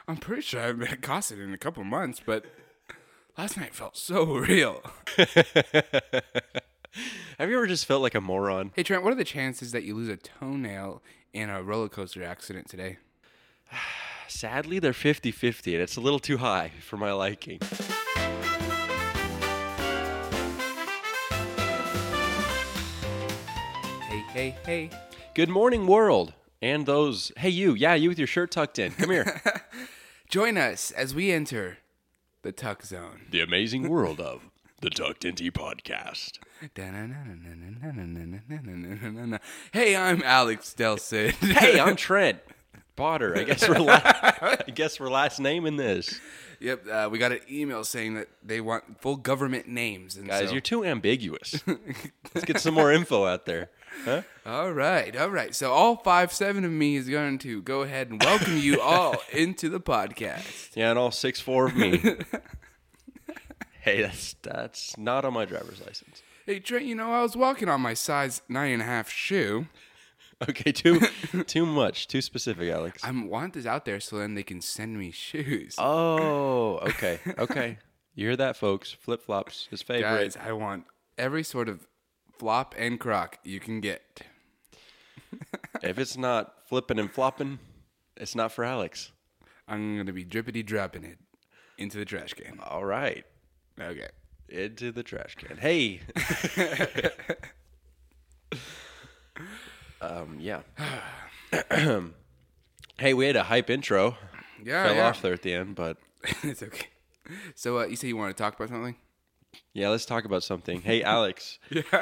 I'm pretty sure I haven't been accosted in a couple months, but last night felt so real. Have you ever just felt like a moron? Hey, Trent, what are the chances that you lose a toenail in a roller coaster accident today? Sadly, they're 50-50, and it's a little too high for my liking. Hey. Good morning, world. And those, hey, you with your shirt tucked in. Come here. Join us as we enter the Tuck Zone. The amazing world of the Tucked In Tea Podcast. Hey, I'm Alex Delson. Hey, I'm Trent Potter. I guess we're last naming this. Yep, we got an email saying that they want full government names. And Guys, so... you're too ambiguous. Let's get some more info out there. Huh? All right. So all 5'7" of me is going to go ahead and welcome you all into the podcast. Yeah, and all 6'4" of me. Hey, that's not on my driver's license. Hey, Trent, I was walking on my size 9.5 shoe. Okay, too much. Too specific, Alex. I want this out there so then they can send me shoes. Oh, okay. You hear that, folks? Flip-flops, his favorite. Guys, I want every sort of flop and croc you can get. If it's not flipping and flopping, it's not for Alex. I'm going to be drippity-dropping it into the trash can. All right. Okay. Into the trash can. Hey. Yeah. Hey, we had a hype intro. Yeah. Fell off there at the end, but it's okay. So you say you want to talk about something? yeah, let's talk about something. Hey, Alex.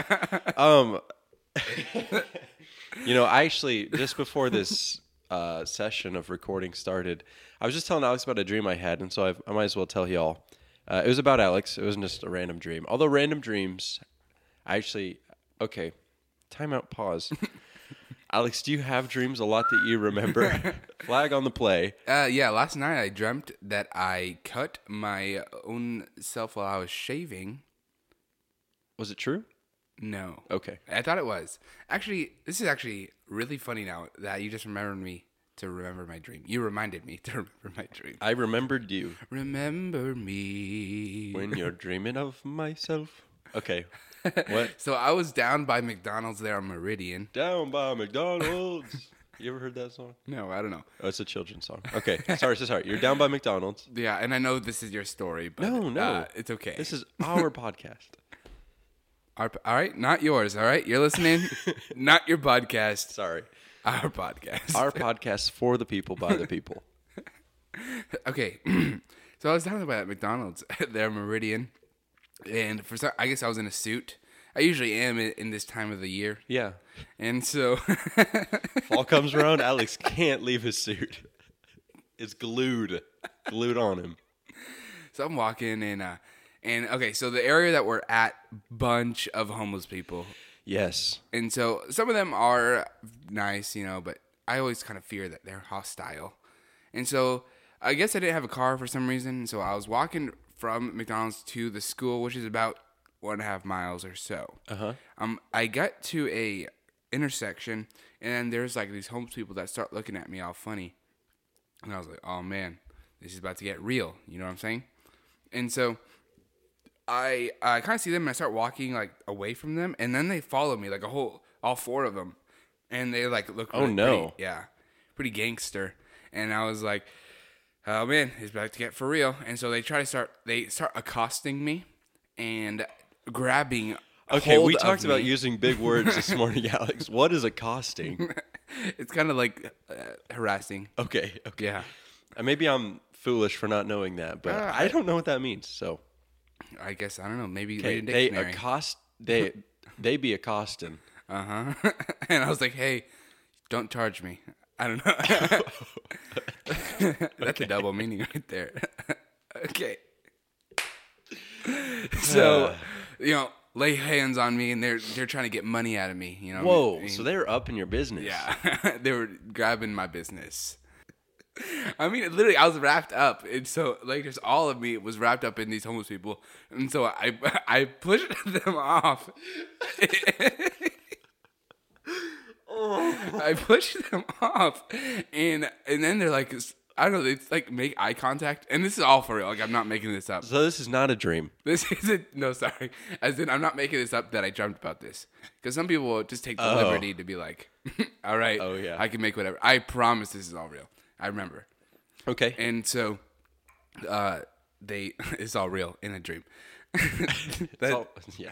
I actually, just before this session of recording started, I was just telling Alex about a dream I had, and so I might as well tell y'all. It was about Alex. It wasn't just a random dream. Although random dreams, okay, time out, pause. Alex, do you have dreams a lot that you remember? Flag on the play. Yeah, last night I dreamt that I cut my own self while I was shaving. Was it true? No. Okay. I thought it was. Actually, this is actually really funny now that you just remembered me to remember my dream. You reminded me to remember my dream. I remembered you. Remember me. When you're dreaming of myself. Okay. What? So I was down by McDonald's there on Meridian. Down by McDonald's. You ever heard that song? No, I don't know. Oh, it's a children's song. Okay. Sorry. You're down by McDonald's. Yeah, and I know this is your story, but No. it's okay. This is our podcast. All right, not yours, all right? You're listening? Not your podcast. Sorry. Our podcast. Our podcast for the people, by the people. Okay. So I was down by that McDonald's there, Meridian. And I guess I was in a suit. I usually am in this time of the year. Yeah. And so Fall comes around, Alex can't leave his suit. It's glued on him. So I'm walking and okay, so the area that we're at, bunch of homeless people. Yes. And so some of them are nice, but I always kind of fear that they're hostile. And so I guess I didn't have a car for some reason, so I was walking from McDonald's to the school, which is about 1.5 miles or so. Uh-huh. I got to a intersection, and then there's like these homeless people that start looking at me all funny. And I was like, oh man, this is about to get real. You know what I'm saying? And so I kind of see them, and I start walking like away from them, and then they follow me, like all 4 of them. And they like look really pretty gangster. And I was like, oh man, it's about to get for real. And so they start accosting me and grabbing Okay, hold we talked of about me. using big words this morning, Alex. What is accosting? It's kind of like harassing. Okay. Yeah. Maybe I'm foolish for not knowing that, but I don't know what that means. So I guess, I don't know, maybe okay, read a they dictionary. accost. They be accosting. Uh-huh. And I was like, hey, don't charge me. I don't know. That's a double meaning right there. Okay. So, lay hands on me, and they're trying to get money out of me. Whoa! So they're up in your business. Yeah, they were grabbing my business. I mean, literally, I was wrapped up, and so just all of me was wrapped up in these homeless people, and so I pushed them off. I pushed them off, and then they're like, I don't know. They like make eye contact, and this is all for real. Like I'm not making this up. So this is not a dream. This isn't. No, sorry. As in, I'm not making this up that I dreamt about this. Because some people will just take the liberty to be like, "All right, Oh, yeah. I can make whatever." I promise this is all real. I remember. Okay. And so, it's all real in a dream. Yeah.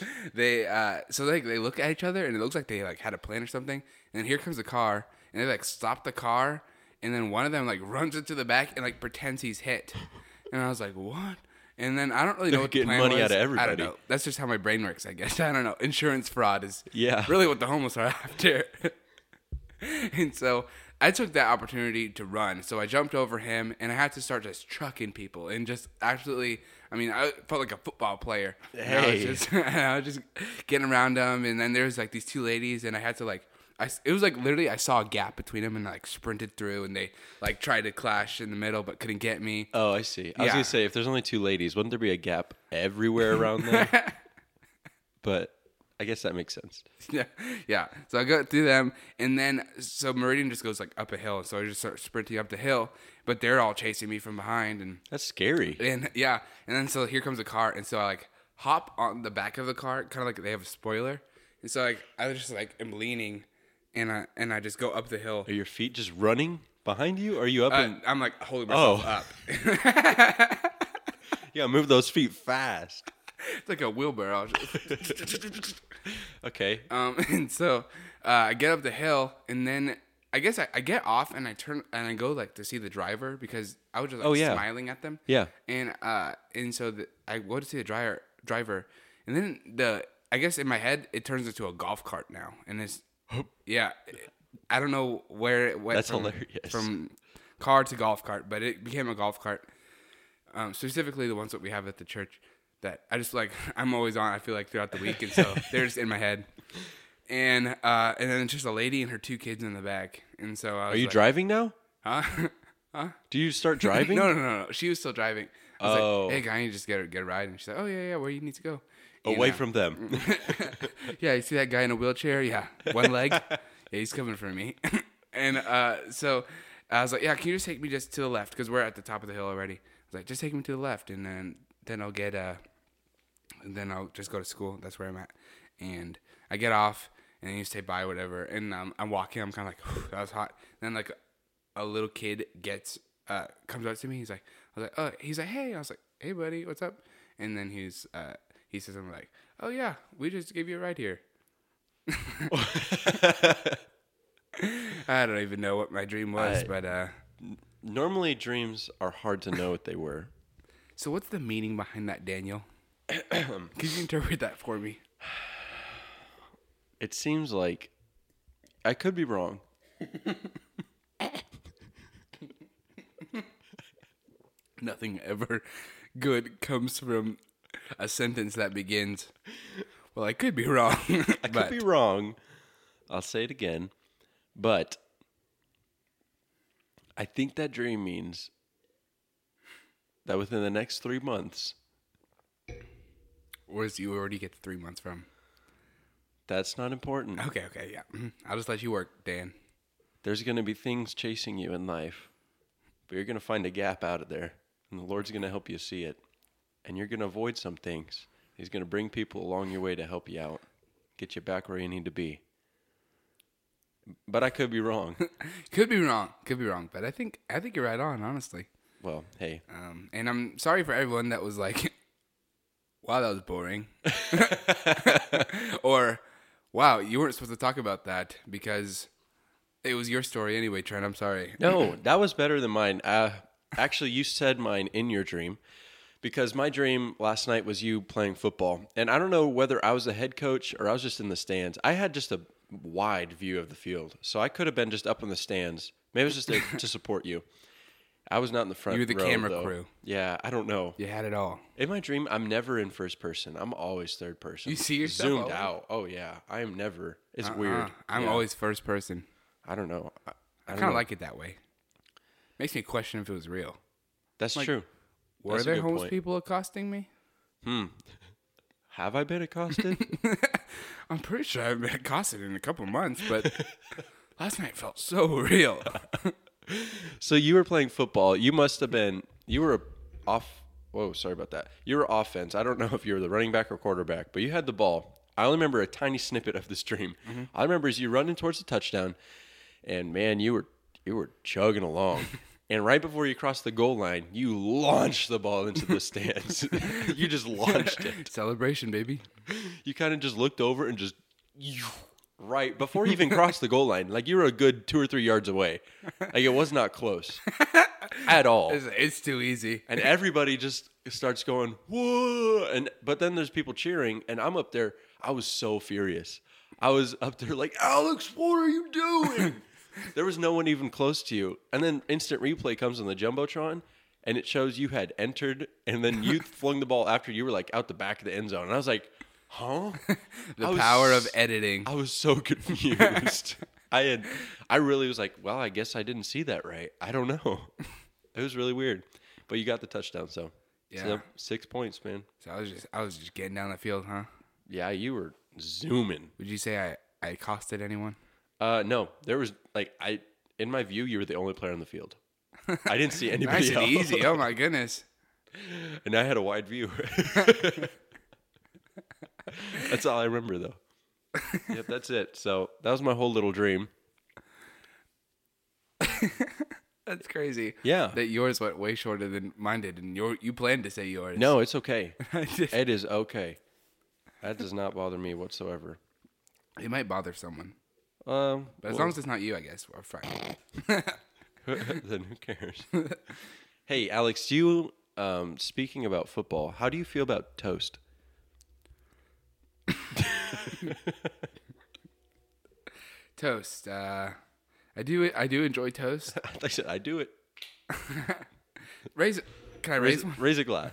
They look at each other and it looks like they like had a plan or something. And then here comes the car and they like stop the car and then one of them like runs into the back and like pretends he's hit. And I was like, what? And then I don't really know what the getting plan money was. out of I everybody. don't know. That's just how my brain works, I guess. I don't know. Insurance fraud is Yeah. really what the homeless are after. And so I took that opportunity to run. So I jumped over him and I had to start just trucking people and just absolutely, I mean, I felt like a football player. And I was just getting around them. And then there's like these two ladies and I had to like, it was like literally I saw a gap between them and I like sprinted through and they like tried to clash in the middle but couldn't get me. Oh, I see. I was Yeah. going to say, if there's only two ladies, wouldn't there be a gap everywhere around there? But I guess that makes sense. Yeah. So I go through them, and then so Meridian just goes like up a hill. So I just start sprinting up the hill, but they're all chasing me from behind, and That's scary. yeah, and then so here comes a car, and so I like hop on the back of the car, kind of like they have a spoiler, and so like I just like am leaning, and I just go up the hill. Are your feet just running behind you? Or are you up and I'm like holding myself up. yeah, move those feet fast? It's like a wheelbarrow. Okay. And so I get up the hill, and then I guess I get off, and I turn and I go like to see the driver because I was just like smiling at them. Yeah. And so I go to see the driver, and then I guess in my head it turns into a golf cart now, and it's yeah, I don't know where it went. That's hilarious. From car to golf cart, but it became a golf cart. Specifically the ones that we have at the church. That I just like I'm always on. I feel like throughout the week, and so they're just in my head. And then it's just a lady and her two kids in the back. And so I was Are you like, driving now? Huh? Do you start driving? No. She was still driving. I was Oh. like, hey, guy, you just get a ride. And she's like, oh yeah, where you need to go? Away from them. Yeah, you see that guy in a wheelchair? Yeah, one leg. Yeah, he's coming for me. And so I was like, yeah, can you just take me just to the left because we're at the top of the hill already. I was like, just take me to the left, and then I'll get and then I'll just go to school. That's where I'm at. And I get off, and you say bye, whatever. And I'm walking. I'm kind of like, that was hot. And then like a little kid comes up to me. He's like, hey. I was like, hey, buddy, what's up? And then he says something like, oh yeah, we just gave you a ride here. I don't even know what my dream was, but Normally, dreams are hard to know what they were. So what's the meaning behind that, Daniel? Could you interpret that for me? It seems like I could be wrong. Nothing ever good comes from a sentence that begins, well, I could be wrong. I could be wrong. I'll say it again. But I think that dream means that within the next 3 months, Where's you already get 3 months from? that's not important. Okay, yeah. I'll just let you work, Dan. There's going to be things chasing you in life, but you're going to find a gap out of there, and the Lord's going to help you see it. And you're going to avoid some things. He's going to bring people along your way to help you out, get you back where you need to be. But I could be wrong. Could be wrong, but I think you're right on, honestly. Well, hey. And I'm sorry for everyone that was like, wow, that was boring. Or, wow, you weren't supposed to talk about that because it was your story anyway, Trent. I'm sorry. No, that was better than mine. Actually, you said mine in your dream because my dream last night was you playing football. And I don't know whether I was the head coach or I was just in the stands. I had just a wide view of the field, so I could have been just up in the stands. Maybe it was just there to support you. I was not in the front row. You were the camera though. crew. Yeah, I don't know. You had it all. In my dream, I'm never in first person. I'm always third person. You see yourself zoomed always? out. Oh yeah, I am never. It's weird. I'm Yeah. always first person. I don't know. I I kind of like it that way. Makes me question if it was real. That's true. Were That's a there good homeless point. people accosting me? Have I been accosted? I'm pretty sure I've been accosted in a couple months, but last night felt so real. So you were playing football. You must have been. You were off. Whoa, sorry about that. You were offense. I don't know if you were the running back or quarterback, but you had the ball. I only remember a tiny snippet of this dream. Mm-hmm. I remember as you running towards the touchdown, and man, you were chugging along. And right before you crossed the goal line, you launched the ball into the stands. You just launched it. Celebration, baby. You kind of just looked over and just right before you even crossed the goal line, like you were a good 2 or 3 yards away. Like it was not close at all. It's too easy. And everybody just starts going, whoa. But then there's people cheering, and I'm up there. I was so furious. I was up there like, Alex, what are you doing? There was no one even close to you. And then instant replay comes on the Jumbotron, and it shows you had entered, and then you flung the ball after you were like out the back of the end zone. And I was like, huh? The power of editing. I was so confused. I really was like, well, I guess I didn't see that right. I don't know. It was really weird. But you got the touchdown, so. Yeah. So 6 points, man. So I was just getting down the field, huh? Yeah, you were zooming. Would you say I accosted anyone? No. There was in my view, you were the only player on the field. I didn't see anybody Nice else. and easy. Oh my goodness. And I had a wide view. That's all I remember, though. Yep, that's it. So that was my whole little dream. That's crazy. Yeah. That yours went way shorter than mine did, and you planned to say yours. No, it's okay. I did. It is okay. That does not bother me whatsoever. It might bother someone, But but as long as it's not you, I guess we're fine. then who cares? Hey, Alex, you speaking about football, how do you feel about toast? Toast. I do enjoy toast. Like I said, I do it. Can I raise one? Raise a glass.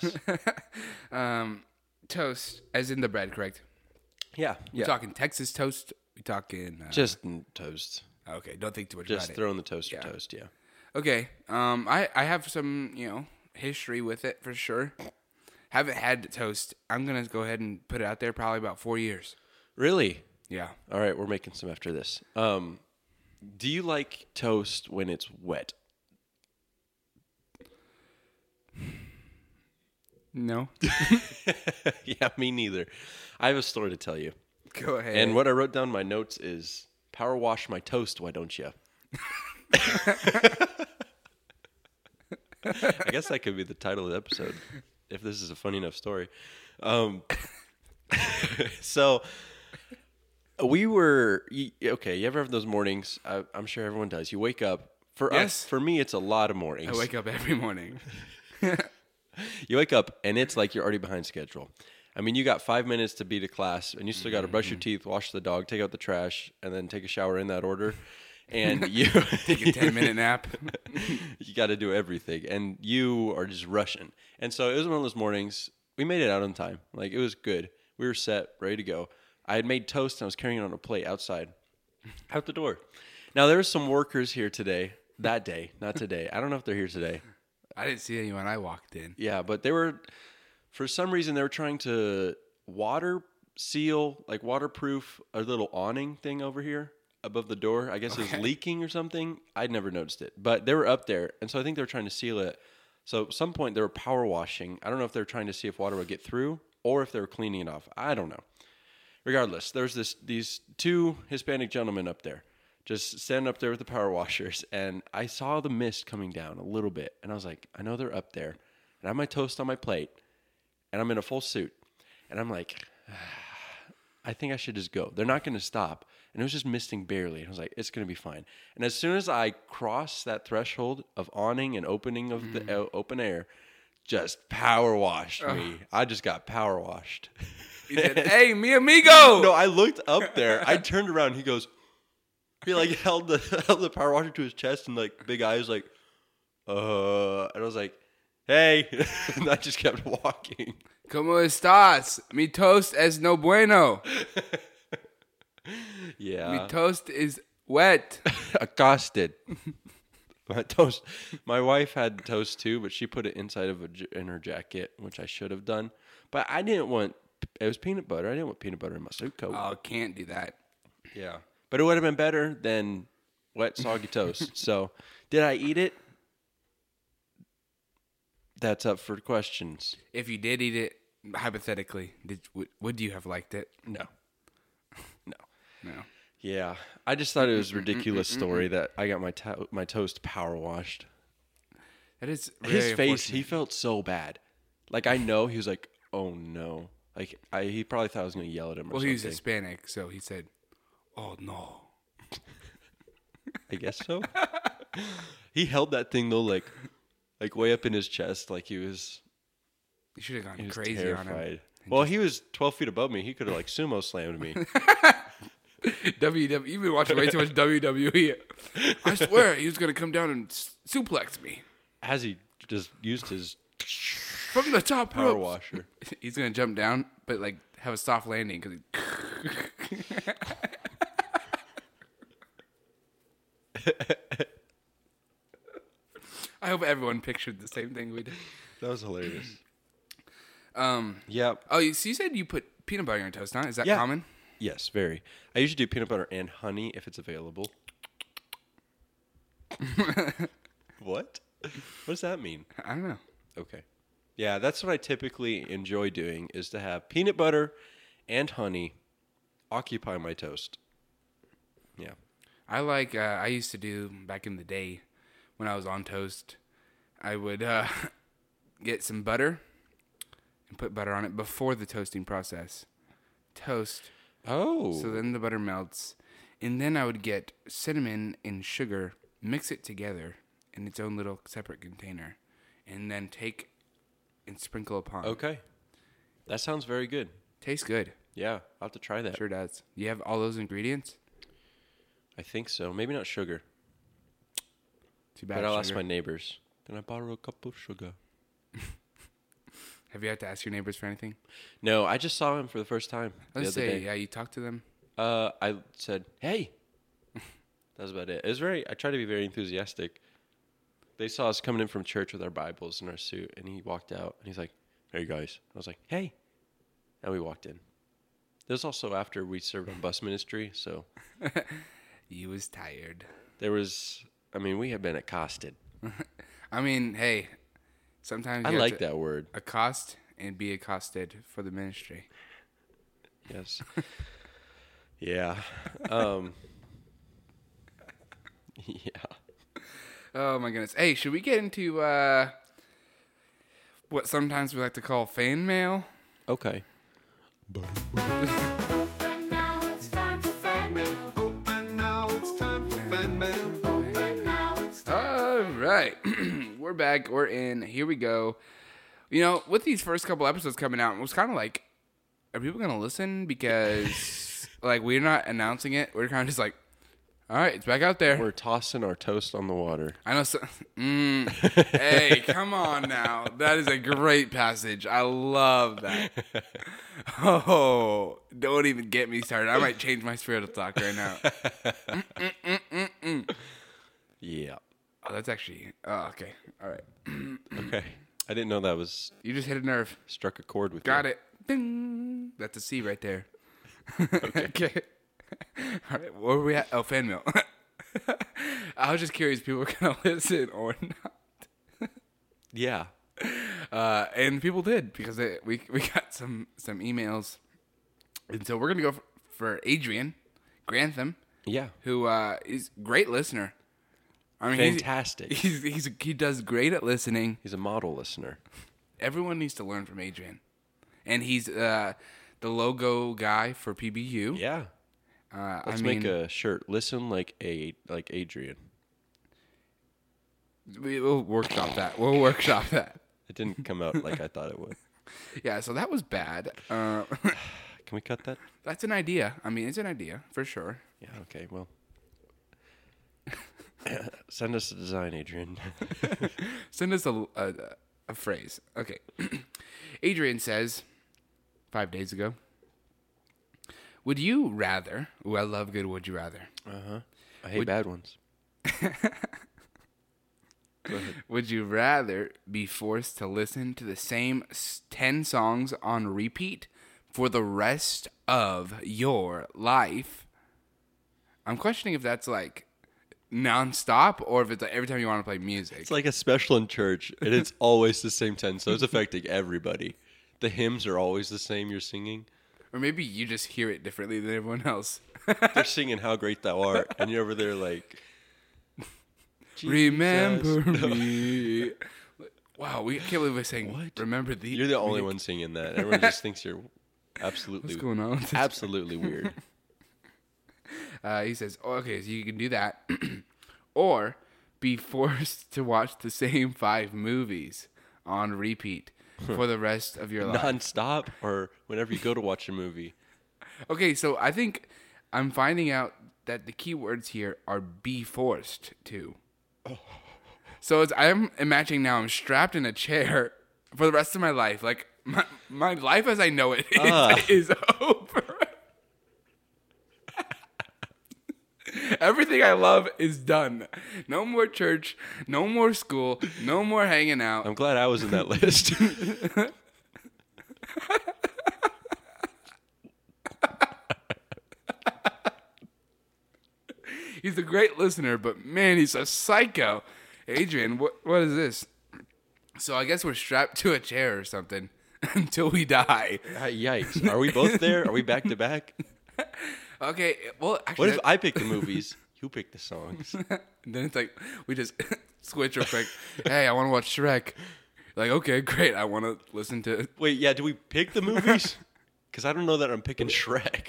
Toast, as in the bread, correct? Yeah. We talking Texas toast? We talking Just toast. okay? Don't think too much Just about throw in the toaster Yeah. toast, yeah. it. Okay. I have some history with it for sure. Haven't had toast. I'm gonna go ahead and put it out there. Probably about 4 years. Really? Yeah. All right, we're making some after this. Do you like toast when it's wet? No. Yeah, me neither. I have a story to tell you. Go ahead. And what I wrote down in my notes is power wash my toast, why don't you? I guess that could be the title of the episode if this is a funny enough story. So we were okay. You ever have those mornings? I'm sure everyone does. You wake up. For Yes. for me, it's a lot of mornings. I wake up every morning. You wake up and it's like you're already behind schedule. I mean, you got 5 minutes to be to class, and you still got to brush your teeth, wash the dog, take out the trash, and then take a shower in that order. And you Take a 10-minute nap. you got to do everything, and you are just rushing. And so it was one of those mornings. We made it out on time. Like, it was good. We were set, ready to go. I had made toast, and I was carrying it on a plate outside, out the door. Now, there were some workers here today, that day, not today. I don't know if they're here today. I didn't see anyone. I walked in. Yeah, but they were, for some reason, they were trying to waterproof a little awning thing over here above the door. I guess it was leaking or something. I'd never noticed it, but they were up there, and so I think they were trying to seal it. So at some point they were power washing. I don't know if they were trying to see if water would get through or if they were cleaning it off. I don't know. Regardless, there's these two Hispanic gentlemen up there, just standing up there with the power washers, and I saw the mist coming down a little bit, and I was like, I know they're up there, and I have my toast on my plate, and I'm in a full suit, and I'm like, I think I should just go. They're not going to stop, and it was just misting barely, and I was like, it's going to be fine. And as soon as I crossed that threshold of awning and opening of the open air, just power washed me. I just got power washed. He said, "Hey, mi amigo." No, I looked up there. I turned around. He goes, he like held the power washer to his chest and like big eyes like, and I was like, hey, and I just kept walking. ¿Cómo estás? Mi toast es no bueno. Yeah. Mi toast is wet. Accosted. My toast. My wife had toast too, but she put it inside of in her jacket, which I should have done. But I didn't want. It was peanut butter. I didn't want peanut butter in my soup coat. Oh, can't do that. Yeah. But it would have been better than wet, soggy toast. So Did I eat it? That's up for questions. If you did eat it, hypothetically, would you have liked it? No. No. No. Yeah. I just thought it was a ridiculous story that I got my toast power washed. That is His very face, he unfortunate. felt so bad. Like, I know he was like, oh no. Like, he probably thought I was going to yell at him or Well, something. he was Hispanic, so he said, "Oh no." I guess so. He held that thing though, like way up in his chest, like he was You should have he gone was crazy terrified. on him. Well, he was 12 feet above me. He could have like sumo slammed me. WWE. You've been watching way too much WWE. I swear he was gonna come down and suplex me As he just used his from the top power rope. washer. He's gonna jump down, but like have a soft landing because. I hope everyone pictured the same thing we did. That was hilarious. Um. Yep. Oh, you said you put peanut butter in your toast, huh? Is that Yeah. common? Yes, very. I usually do peanut butter and honey if it's available. What? What does that mean? I don't know. Okay. Yeah, that's what I typically enjoy doing is to have peanut butter and honey occupy my toast. Yeah. I like. I used to do back in the day when I was on toast. I would get some butter and put butter on it before the toasting process. Toast. Oh. So then the butter melts. And then I would get cinnamon and sugar, mix it together in its own little separate container, and then take and sprinkle upon. Okay. That sounds very good. Tastes good. Yeah, I'll have to try that. Sure does. You have all those ingredients? I think so. Maybe not sugar. Too bad. But I'll ask sugar. my neighbors. Can I borrow a cup of sugar? Have you had to ask your neighbors for anything? No, I just saw him for the first time the Let's other say, day. yeah, you talked to them. I said, "Hey." That was about it. It was I tried to be very enthusiastic. They saw us coming in from church with our Bibles in our suit, and he walked out, and he's like, "Hey, guys." I was like, "Hey." And we walked in. This was also after we served on bus ministry, so You was tired. we had been accosted. I mean, hey, sometimes I you have like to that word. accost and be accosted for the ministry. Yes. Yeah. Yeah. Oh my goodness. Hey, should we get into what sometimes we like to call fan mail? Okay. Now it's time for fan mail. Open now, it's time for fan mail. Open now, it's All right. We're back. We're in. Here we go. You know, with these first couple episodes coming out, it was kind of like, are people going to listen? Because, like, we're not announcing it. We're kind of just like, all right, it's back out there. We're tossing our toast on the water. I know. Hey, come on now. That is a great passage. I love that. Oh, don't even get me started. I might change my spiritual talk right now. Yeah. Oh, that's actually. Oh, okay. All right. Okay. I didn't know that was You just hit a nerve. struck a chord with Got you. it. Ding. That's a C right there. Okay. All right. Where were we at? Oh, fan mail. I was just curious if people were going to listen or not. Yeah. And people did because we got some emails. And so we're going to go for Adrian Grantham, Yeah. who is a great listener. I mean, Fantastic. He does great at listening. He's a model listener. Everyone needs to learn from Adrian. And he's the logo guy for PBU. Yeah. Let's make a shirt. Listen like Adrian. We'll workshop that. It didn't come out like I thought it would. Yeah, so that was bad. Can we cut that? That's an idea. I mean, it's an idea for sure. Yeah. Okay. Well, send us a design, Adrian. Send us a phrase. Okay. Adrian says, 5 days ago, would you rather? Ooh, I love good would you rather. I hate bad ones. Would you rather be forced to listen to the same 10 songs on repeat for the rest of your life? I'm questioning if that's like nonstop, or if it's like every time you want to play music. It's like a special in church, and it's always the same 10, so it's affecting everybody. The hymns are always the same you're singing. Or maybe you just hear it differently than everyone else. They're singing How Great Thou Art, and you're over there like, Remember Jesus. me. Wow, we can't believe we're saying, What? remember the. You're the only one singing that. Everyone just thinks you're absolutely, What's going on with this? absolutely weird. He says, okay, so you can do that. Or be forced to watch the same 5 movies on repeat for the rest of your life. Non-stop, or whenever you go to watch a movie. Okay, so I think I'm finding out that the key words here are be forced to. So I'm imagining now I'm strapped in a chair for the rest of my life. Like, my life as I know it is over. Everything I love is done. No more church, no more school, no more hanging out. I'm glad I was in that list. He's a great listener, but man, he's a psycho. Adrian, what is this? So I guess we're strapped to a chair or something until we die. Yikes. Are we both there? Are we back to back? Okay, well, actually, What if I pick the movies? You pick the songs. then it's like we just switch real quick. Hey, I want to watch Shrek. Like, okay, great. I want to listen to. Wait, yeah, do we pick the movies? Because I don't know that I'm picking Shrek.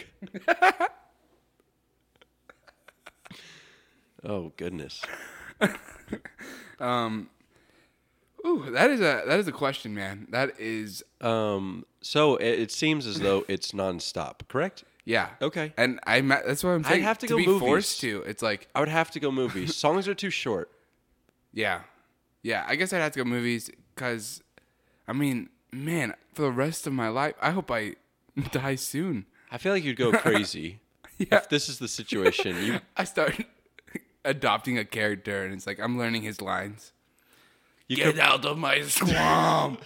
Oh, goodness. Ooh, that is a question, man. That is, So it seems as though it's nonstop, correct? yeah. Okay. And that's what I'm saying. have to to go be movies. forced to. It's like, I would have to go movies. Songs are too short. yeah, I guess I'd have to go movies because, I mean, man, for the rest of my life, I hope I die soon. I feel like you'd go crazy. Yeah. If this is the situation. You I start adopting a character, and it's like I'm learning his lines. You Get could- out of my swamp.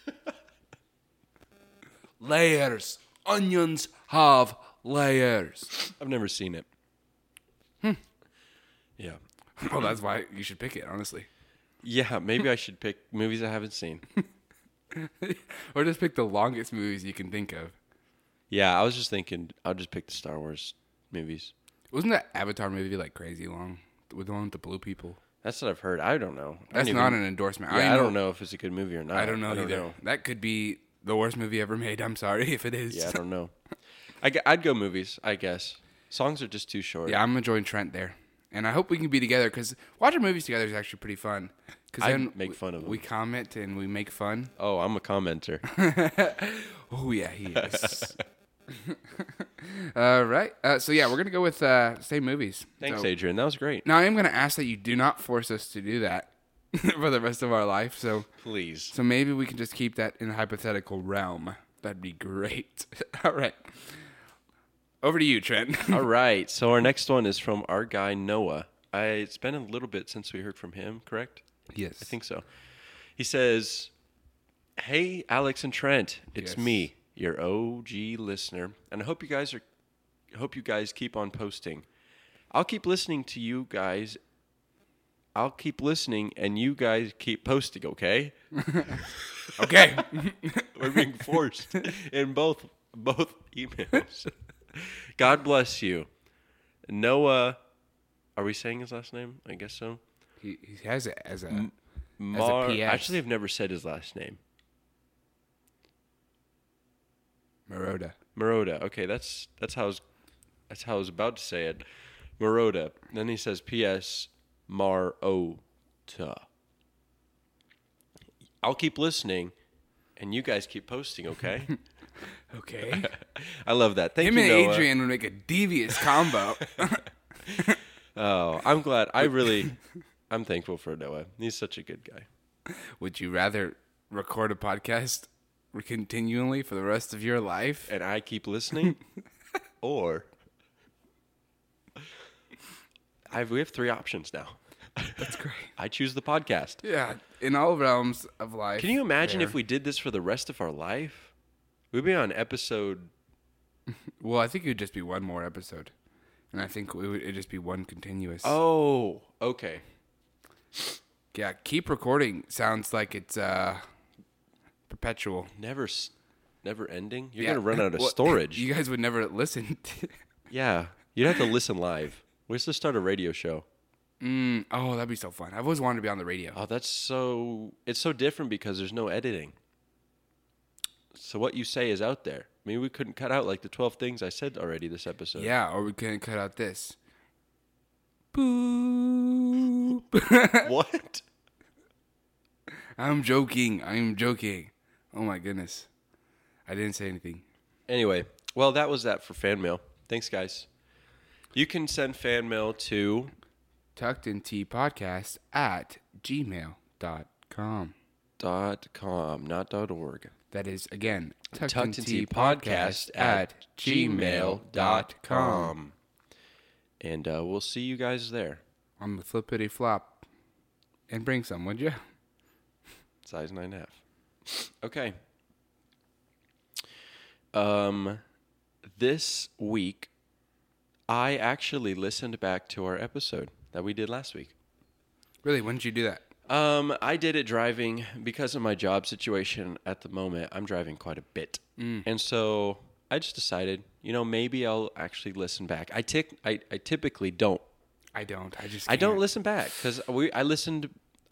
Layers. Onions have layers. I've never seen it. Yeah. Well, that's why you should pick it, honestly. Yeah, maybe I should pick movies I haven't seen. Or just pick the longest movies you can think of. Yeah, I was just thinking I'll just pick the Star Wars movies. Wasn't that Avatar movie like crazy long? With the one with the blue people? That's what I've heard. I don't know. That's not an endorsement. Yeah, I don't know if it's a good movie or not. I don't know either. That could be the worst movie ever made. I'm sorry if it is. Yeah, I don't know. I'd go movies, I guess. Songs are just too short. Yeah, I'm gonna join Trent there, and I hope we can be together because watching movies together is actually pretty fun. Because I'd then make fun of them. We comment and we make fun. Oh, I'm a commenter. Oh yeah, he is. All right. So yeah, we're gonna go with same movies. Thanks, So, Adrian. That was great. now I am gonna ask that you do not force us to do that for the rest of our life. So Please. maybe we can just keep that in the hypothetical realm. That'd be great. All right. Over to you, Trent. All right. So our next one is from our guy Noah. It's been a little bit since we heard from him, correct? Yes. I think so. He says, "Hey, Alex and Trent, it's Yes. me, your OG listener, and I hope you guys keep on posting. I'll keep listening to you guys. I'll keep listening, and you guys keep posting. Okay? Okay. We're being forced in both emails. God bless you, Noah. Are we saying his last name? I guess so. he has it as a Mar. PS. Actually, I've never said his last name. Maroda. Maroda. Okay, that's how I was about to say it. Maroda. Then he says P.S. Marota. I'll keep listening, and you guys keep posting, okay? Okay. I love that. Thank Him you, and Noah. Adrian would make a devious combo. Oh, I'm glad. I'm thankful for Noah. He's such a good guy. Would you rather record a podcast continually for the rest of your life? And I keep listening, or we have 3 options now. That's great. I choose the podcast. Yeah, in all realms of life. Can you imagine if we did this for the rest of our life? We'd be on episode. Well, I think it would just be one more episode. And I think it'd just be one continuous. Oh, okay. Yeah, keep recording sounds like it's perpetual. Never ending. You're Yeah. gonna run out of Well, storage. You guys would never listen. Yeah, you'd have to listen live. We should start a radio show. Oh, that'd be so fun. I've always wanted to be on the radio. Oh, it's so different because there's no editing. So what you say is out there. Maybe we couldn't cut out like the 12 things I said already this episode. Yeah, or we couldn't cut out this. Boop. What? I'm joking. Oh my goodness. I didn't say anything. Anyway, well, that was that for fan mail. Thanks, guys. You can send fan mail to tuckedinteapodcast at gmail.com. .com, not .org. That is, again, tuckedinteapodcast at gmail.com. And we'll see you guys there. On the flippity flop. And bring some, would you? Size 9.5. Okay. This week, I actually listened back to our episode that we did last week. Really, when did you do that? I did it driving because of my job situation at the moment. I'm driving quite a bit. And so I just decided, maybe I'll actually listen back. I typically don't. I don't. I don't listen back because I listened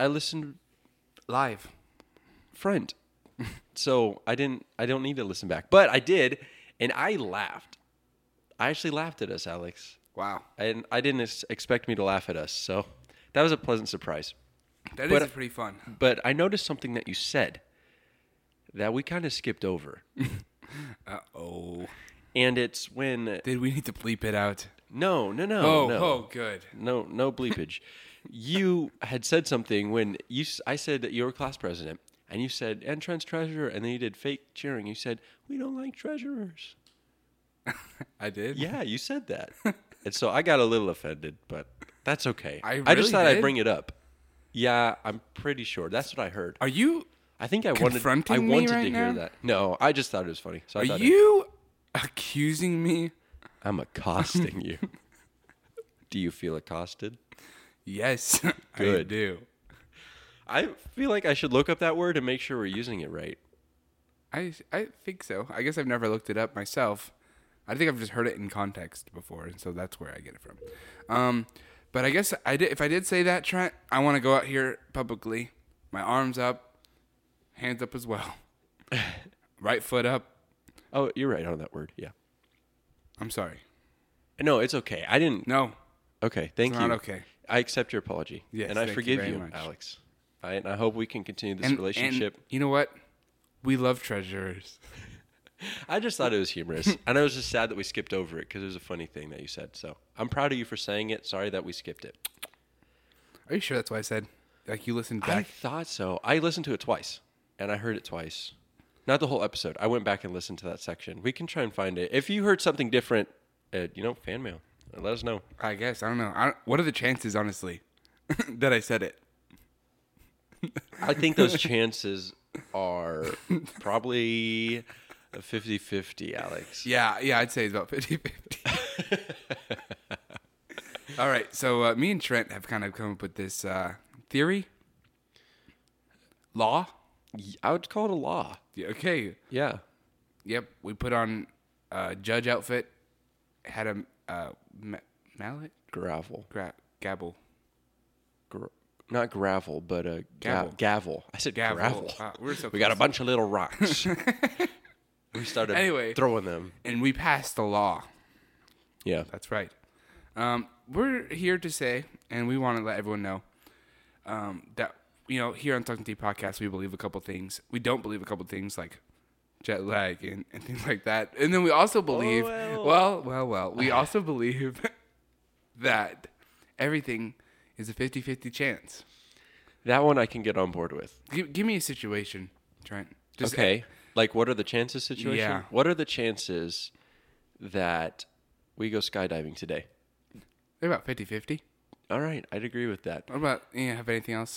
live. front. So I don't need to listen back. But I did, and I laughed. I actually laughed at us, Alex. Wow. And I didn't expect me to laugh at us. So that was a pleasant surprise. That But- is pretty fun. But I noticed something that you said that we kind of skipped over. Uh-oh. And it's when Did we need to bleep it out? no, Oh, good. no bleepage. You had said something when I said that you were class president, and you said, and Trent's treasurer, and then you did fake cheering. You said, we don't like treasurers. I did? Yeah, you said that. And so I got a little offended, but that's okay. I just really thought did? I'd bring it up. Yeah, I'm pretty sure. That's what I heard. Are you I think I confronting me wanted right to now? hear that. No, I just thought it was funny. So I Are thought you accusing me? I'm accosting you. Do you feel accosted? Yes, I Good. do. I feel like I should look up that word and make sure we're using it right. I think so. I guess I've never looked it up myself. I think I've just heard it in context before, and so that's where I get it from. But I guess I did. If I did say that, Trent, I want to go out here publicly, my arms up, hands up as well, right foot up. Oh, you're right on that word. Yeah. I'm sorry. No, it's okay. I didn't. No, Okay, thank it's you. not okay. I accept your apology. Yes, and I thank you forgive very you, much. Alex. And I hope we can continue this And relationship. you know what? We love treasurers. I just thought it was humorous. And I was just sad that we skipped over it because it was a funny thing that you said. So I'm proud of you for saying it. Sorry that we skipped it. Are you sure that's what I said? Like you listened I back? thought so. I listened to it twice, and I heard it twice. Not the whole episode. I went back and listened to that section. We can try and find it. If you heard something different, fan mail. Let us know. I guess I don't know. What are the chances, honestly, that I said it? I think those chances are probably 50-50, Alex. Yeah, I'd say it's about 50-50. All right, so me and Trent have kind of come up with this theory. Law? I would call it a law. Yeah, okay. Yeah. Yep, we put on a judge outfit, had a mallet? Gravel. Gabble. Not gravel, but a Gavel. gavel. I said Gavel. gravel. We're so We got a close. bunch of little rocks. We started Anyway. throwing them. And we passed the law. Yeah. That's right. We're here to say, and we want to let everyone know, that, here on Talking Tea Podcast, we believe a couple things. We don't believe a couple things like jet lag and things like that. And then we also believe, we also believe that everything is a 50-50 chance. That one I can get on board with. Give me a situation, Trent. Just Okay. Like, what are the chances situation? Yeah. What are the chances that we go skydiving today? They're about 50-50. All right. I'd agree with that. What about, have anything else?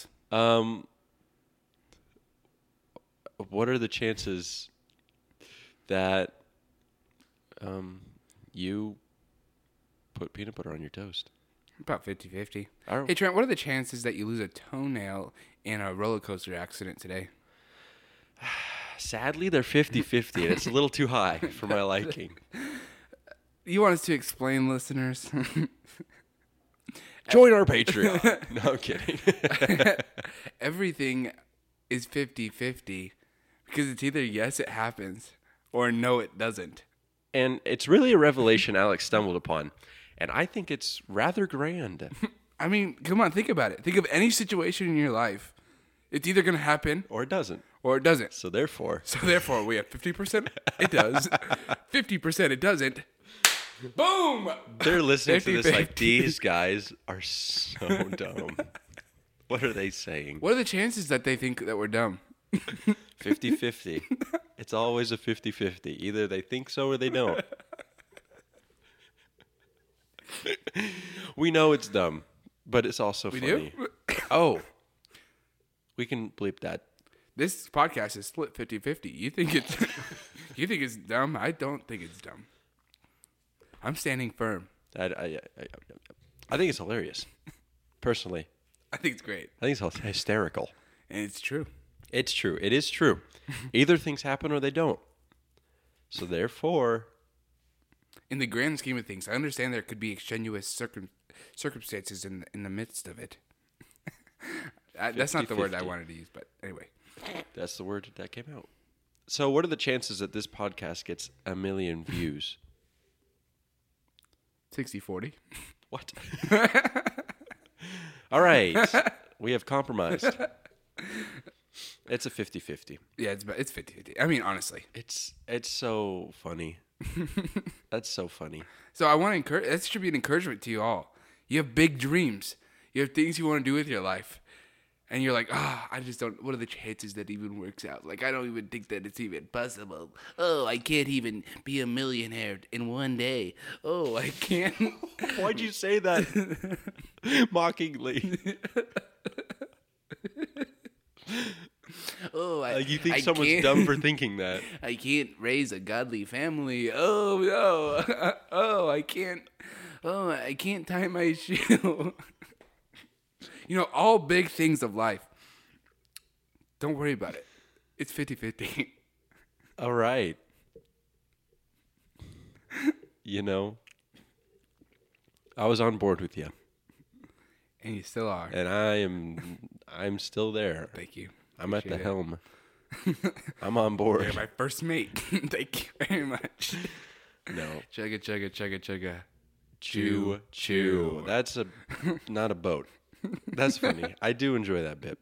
What are the chances that you put peanut butter on your toast. About 50-50. I don't- Hey, Trent, what are the chances that you lose a toenail in a roller coaster accident today? Sadly, they're 50-50, and it's a little too high for my liking. You want us to explain, listeners? Join our Patreon. No, I'm kidding. Everything is 50-50 because it's either yes, it happens, or no, it doesn't. And it's really a revelation Alex stumbled upon, and I think it's rather grand. I mean, come on, think about it. Think of any situation in your life. It's either going to happen Or it doesn't. or it doesn't. So therefore, So therefore, we have 50% it does, 50% it doesn't. Boom! they're listening to this like, 50-50. these guys are so dumb. What are they saying? What are the chances that they think that we're dumb? 50-50. It's always a 50-50. Either they think so or they don't. We know it's dumb, but it's also We funny. do? Oh. We can bleep that. This podcast is split 50-50. You think it's you think it's dumb? I don't think it's dumb. I'm standing firm. I think it's hilarious. Personally, I think it's great. I think it's hysterical. And it's true. It's true. It is true. Either things happen or they don't. So therefore, In the grand scheme of things, I understand there could be extenuous circumstances in the midst of it. That's not the word I 50-50. wanted to use, but anyway. that's the word that came out. So what are the chances that this podcast gets 1 million views? 60-40. What? All right. We have compromised. It's a 50-50. Yeah, it's 50-50. I mean, honestly. It's so funny. That's so funny. So I want to encourage. That should be an encouragement to you all. You have big dreams. You have things you want to do with your life, and you're like, I just don't. What are the chances that even works out? Like, I don't even think that it's even possible. Oh, I can't even be a millionaire in one day. Oh, I can't. Why'd you say that mockingly? Oh, You think I someone's can't- dumb for thinking that? I can't raise a godly family. Oh no. Oh, I can't. Oh, I can't tie my shoe. You know, all big things of life. Don't worry about it. It's 50-50. All right. You know, I was on board with you, And you still are. and I'm still there. Thank you. I'm at the Appreciate it. helm. I'm on board. You're my first mate. Thank you very much. No. Chugga, chugga, chugga, chugga. Chew, chew. That's not a boat. That's funny. I do enjoy that bit.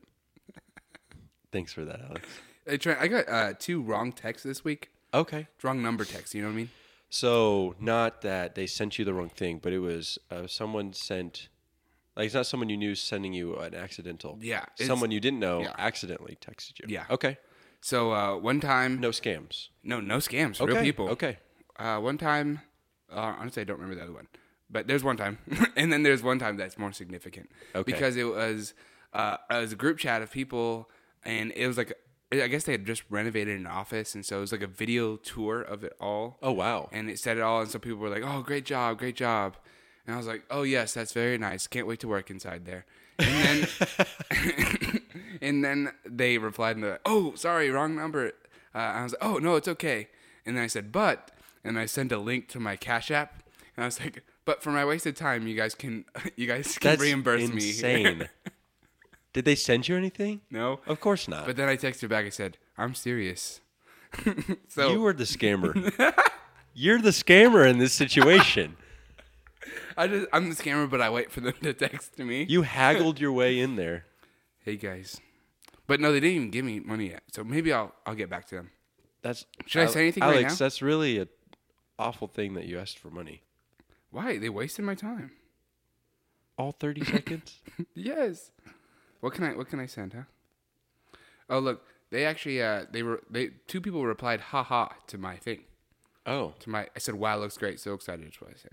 Thanks for that, Alex. Hey, Trent, I got 2 wrong texts this week. Okay. Wrong number texts, you know what I mean? So, not that they sent you the wrong thing, but it was someone sent, like, it's not someone you knew sending you an accidental. Yeah, it's- Someone you didn't know yeah. accidentally texted you. Yeah. Okay. So one time, No scams. no scams, Okay. real people. Okay. One time, honestly, I don't remember the other one, but there's one time, and then there's one time that's more significant. Okay. Because it was a group chat of people, and it was like, I guess they had just renovated an office, and so it was like a video tour of it all. Oh, wow. And it said it all, and some people were like, "Oh, great job, great job," and I was like, "Oh yes, that's very nice. Can't wait to work inside there." And then, and then they replied and they're like, "Oh, sorry, wrong number." I was like, "Oh no, it's okay." And then I said, "But," and I sent a link to my Cash App, and I was like, "But for my wasted time, you guys can That's reimburse me." insane. Did they send you anything? No, Of course not. but then I texted back. I said, "I'm serious." So You were the scammer. You're the scammer in this situation. I'm the scammer, but I wait for them to text me. You haggled your way in there. Hey guys, but no, they didn't even give me money yet. So maybe I'll get back to them. That's Should I say anything Alex, right now? that's really an awful thing that you asked for money. Why? They wasted my time. All 30 seconds? Yes. What can I send, huh? Oh look, they actually 2 people replied "ha ha" to my thing. Oh. I said, "Wow, looks great, so excited." That's what I said.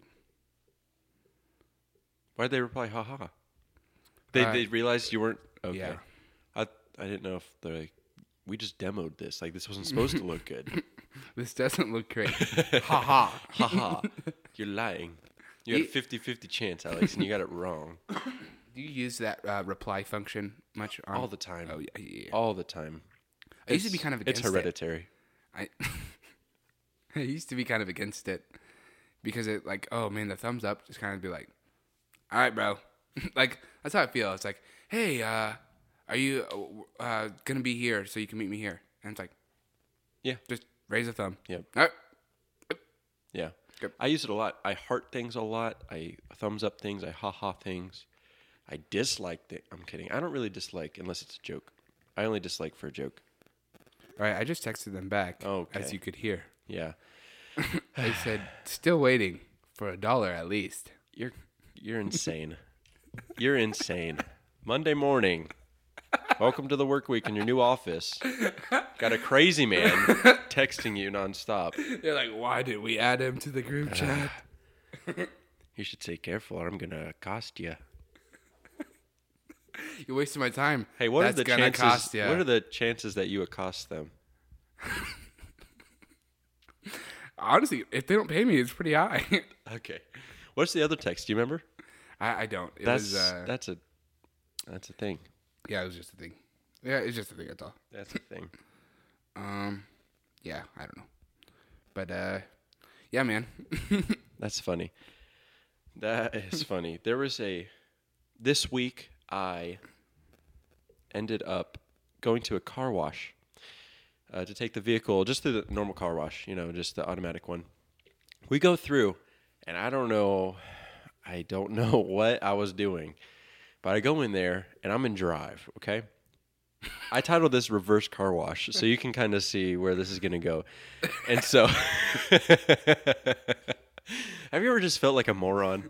Why'd they reply, haha? They realized you weren't? Okay. Yeah. I didn't know if they're like, we just demoed this. Like, this wasn't supposed to look good. This doesn't look great. Ha ha. Haha. You're lying. You had a 50-50 chance, Alex, and you got it wrong. Do you use that reply function much? All the time. Oh, yeah. All the time. I used to be kind of against It's hereditary. I I used to be kind of against it because it like, oh man, the thumbs up just kind of be like, all right, bro. Like that's how I feel. It's like, hey, are you gonna be here so you can meet me here? And it's like, Yeah. just raise a thumb. Yep. All right. Yeah. Good. I use it a lot. I heart things a lot. I thumbs up things. I ha-ha things. I dislike I'm kidding. I don't really dislike unless it's a joke. I only dislike for a joke. All right. I just texted them back, Okay. as you could hear. Yeah. I said, still waiting for $1 at least. You're insane. You're insane. Monday morning. Welcome to the work week in your new office. Got a crazy man texting you nonstop. They're like, why did we add him to the group chat? You should say careful or I'm going to accost you. You're wasting my time. Hey, what That's are the gonna chances? cost ya. What are the chances that you accost them? Honestly, if they don't pay me, it's pretty high. Okay. What's the other text? Do you remember? I don't. It That's was, that's a thing. yeah, it was just a thing. Yeah, it's just a thing. That's all. That's a thing. Yeah, I don't know. But yeah, man. That's funny. That is funny. There was this week I ended up going to a car wash to take the vehicle just through the normal car wash, just the automatic one. We go through, and I don't know what I was doing, but I go in there and I'm in drive, okay? I titled this reverse car wash, so you can kind of see where this is going to go. And so, have you ever just felt like a moron?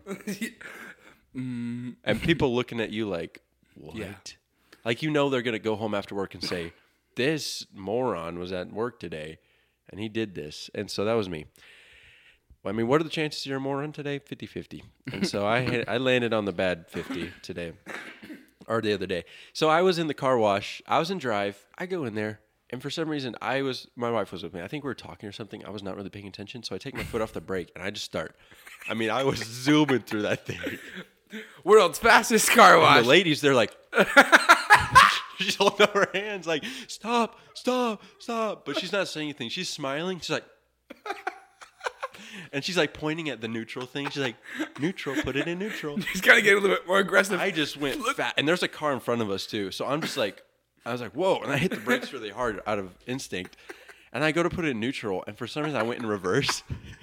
And people looking at you like, what? Yeah. Like, they're going to go home after work and say, this moron was at work today, and he did this. And so that was me. Well, I mean, what are the chances you're a moron today? 50-50. And so I landed on the bad 50 today, or the other day. So I was in the car wash. I was in drive. I go in there, and for some reason, my wife was with me. I think we were talking or something. I was not really paying attention, so I take my foot off the brake, and I just start. I mean, I was zooming through that thing. World's fastest car wash. And the ladies, they're like, she's holding up her hands like, stop, stop, stop. But she's not saying anything. She's smiling. She's like, and she's like pointing at the neutral thing. She's like, neutral, put it in neutral. He's got to get a little bit more aggressive. I just went fat. And there's a car in front of us too. So I'm just like, I was like, whoa. And I hit the brakes really hard out of instinct. And I go to put it in neutral. And for some reason, I went in reverse.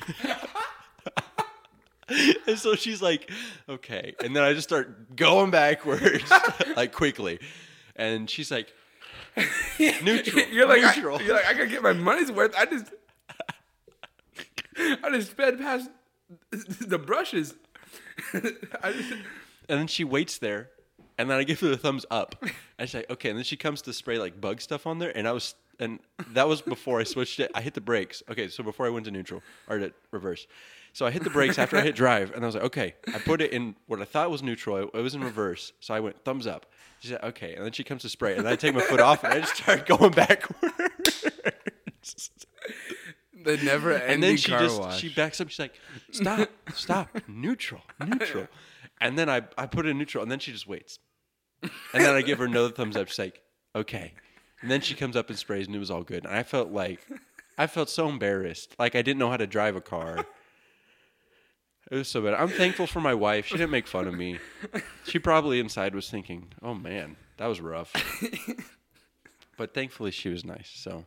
And so she's like, okay. And then I just start going backwards, like quickly. And she's like, neutral. You're like, neutral. I gotta get my money's worth. I just sped past the brushes. And then she waits there. And then I give her the thumbs up. I say, okay. And then she comes to spray like bug stuff on there. And that was before I switched it. I hit the brakes. Okay. So before I went to neutral or to reverse. So I hit the brakes after I hit drive, and I was like, okay. I put it in what I thought was neutral. It was in reverse, so I went thumbs up. She said, okay. And then she comes to spray, and I take my foot off, and I just start going backwards. The never-ending And then she backs up. She's like, stop, neutral. And then I put it in neutral, and then she just waits. And then I give her another thumbs up. She's like, okay. And then she comes up and sprays, and it was all good. And I felt so embarrassed. Like I didn't know how to drive a car. It was so bad. I'm thankful for my wife. She didn't make fun of me. She probably inside was thinking, oh, man, that was rough. But thankfully she was nice, so.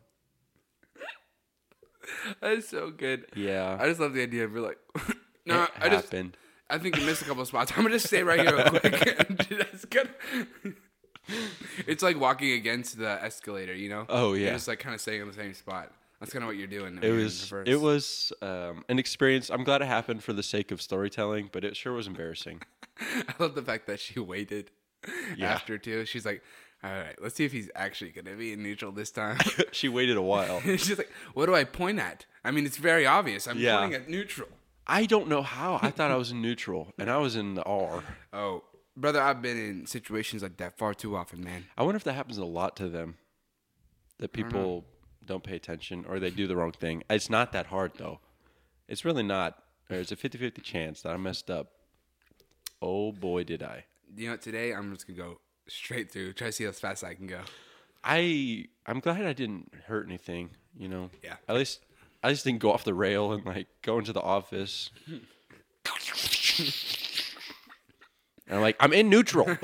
That is so good. Yeah. I just love the idea of you're like, no, It happened. I think you missed a couple of spots. I'm going to stay right here real quick. That's good. It's like walking against the escalator, Oh, yeah. You're just like kind of staying in the same spot. That's kind of what you're doing. It was an experience. I'm glad it happened for the sake of storytelling, but it sure was embarrassing. I love the fact that she waited after too. She's like, all right, let's see if he's actually going to be in neutral this time. She waited a while. She's like, what do I point at? I mean, it's very obvious. I'm pointing at neutral. I don't know how. I thought I was in neutral, and I was in the R. Oh, brother, I've been in situations like that far too often, man. I wonder if that happens a lot to them, that people don't pay attention or they do the wrong thing. It's not that hard, though. It's really not. There's a 50-50 chance that I messed up. Oh boy, did I. You know what, today I'm just going to go straight through. Try to see how fast I can go. I'm glad I didn't hurt anything, you know. Yeah. At least I just didn't go off the rail and like go into the office. And I'm like, I'm in neutral.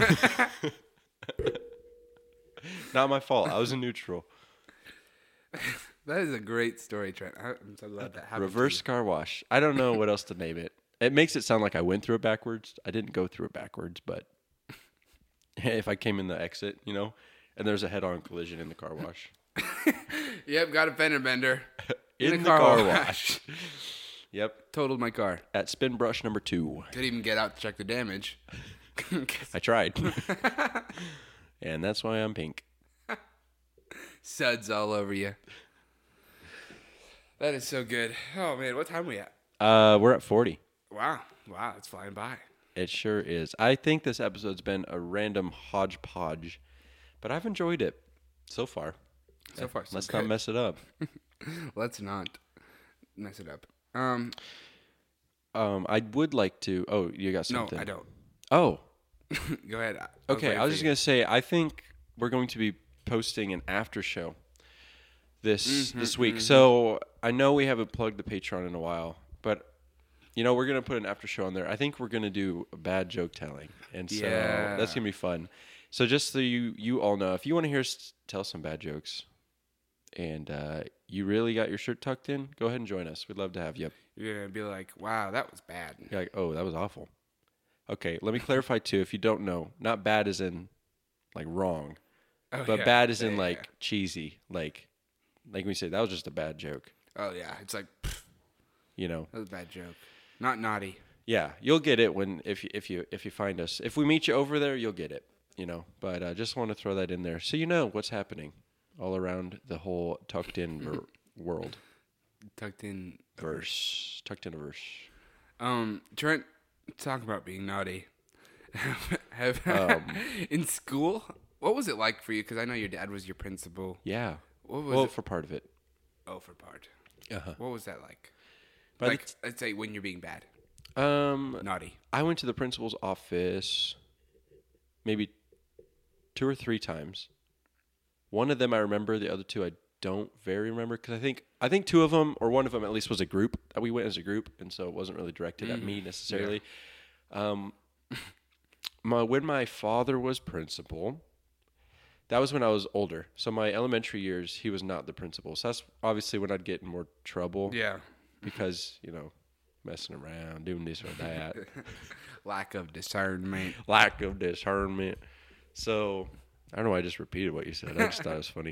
Not my fault. I was in neutral. That is a great story, Trent. I'm so glad that happened. Reverse car wash. I don't know what else to name it. It makes it sound like I went through it backwards. I didn't go through it backwards, but if I came in the exit, you know, and there's a head-on collision in the car wash. Yep, got a fender bender. In the car wash. Yep. Totaled my car. At spin brush number 2. Didn't even get out to check the damage. I tried. And that's why I'm pink. Suds all over you. That is so good. Oh, man, what time are we at? We're at 40. Wow, it's flying by. It sure is. I think this episode's been a random hodgepodge, but I've enjoyed it so far. So far, so Let's good. not mess it up. Let's not mess it up. I would like to. Oh, you got No, something? I don't. Oh, Go ahead. okay. I was just gonna say. I think we're going to be posting an after show this week. So I know we haven't plugged the Patreon in a while, but you know we're gonna put an after show on there. I think we're gonna do a bad joke telling, and so Yeah. that's gonna be fun. So just so you all know, if you want to hear us tell some bad jokes, and you really got your shirt tucked in, go ahead and join us. We'd love to have you. You're going to be like, wow, that was bad. You're like, oh, that was awful. Okay, let me clarify too. If you don't know, not bad as in like wrong, Oh, but yeah. bad as in Yeah, like yeah. cheesy, like we say that was just a bad joke. Oh, yeah. It's like, pff, You know, that was a bad joke. Not naughty. yeah, you'll get it when if you find us. If we meet you over there, you'll get it. You know, but I just want to throw that in there so you know what's happening all around the whole tucked in world. Tucked in. Tucked in a verse. Trent, talk about being naughty. Um, In school, what was it like for you? Because I know your dad was your principal. Yeah. What was Well, it? for part of it. Oh, for part. Uh-huh. What was that like? By the Like, let's say when you're being bad, naughty. I went to the principal's office maybe 2 or 3 times. One of them I remember, the other 2 I don't very remember because I think 2 of them or one of them at least was a group. We went as a group, and so it wasn't really directed at me necessarily. When my father was principal, that was when I was older. So my elementary years, he was not the principal. So that's obviously when I'd get in more trouble. Yeah. Because, you know, messing around, doing this or that. Lack of discernment. Lack of discernment. So, I don't know why I just repeated what you said. I just thought it was funny.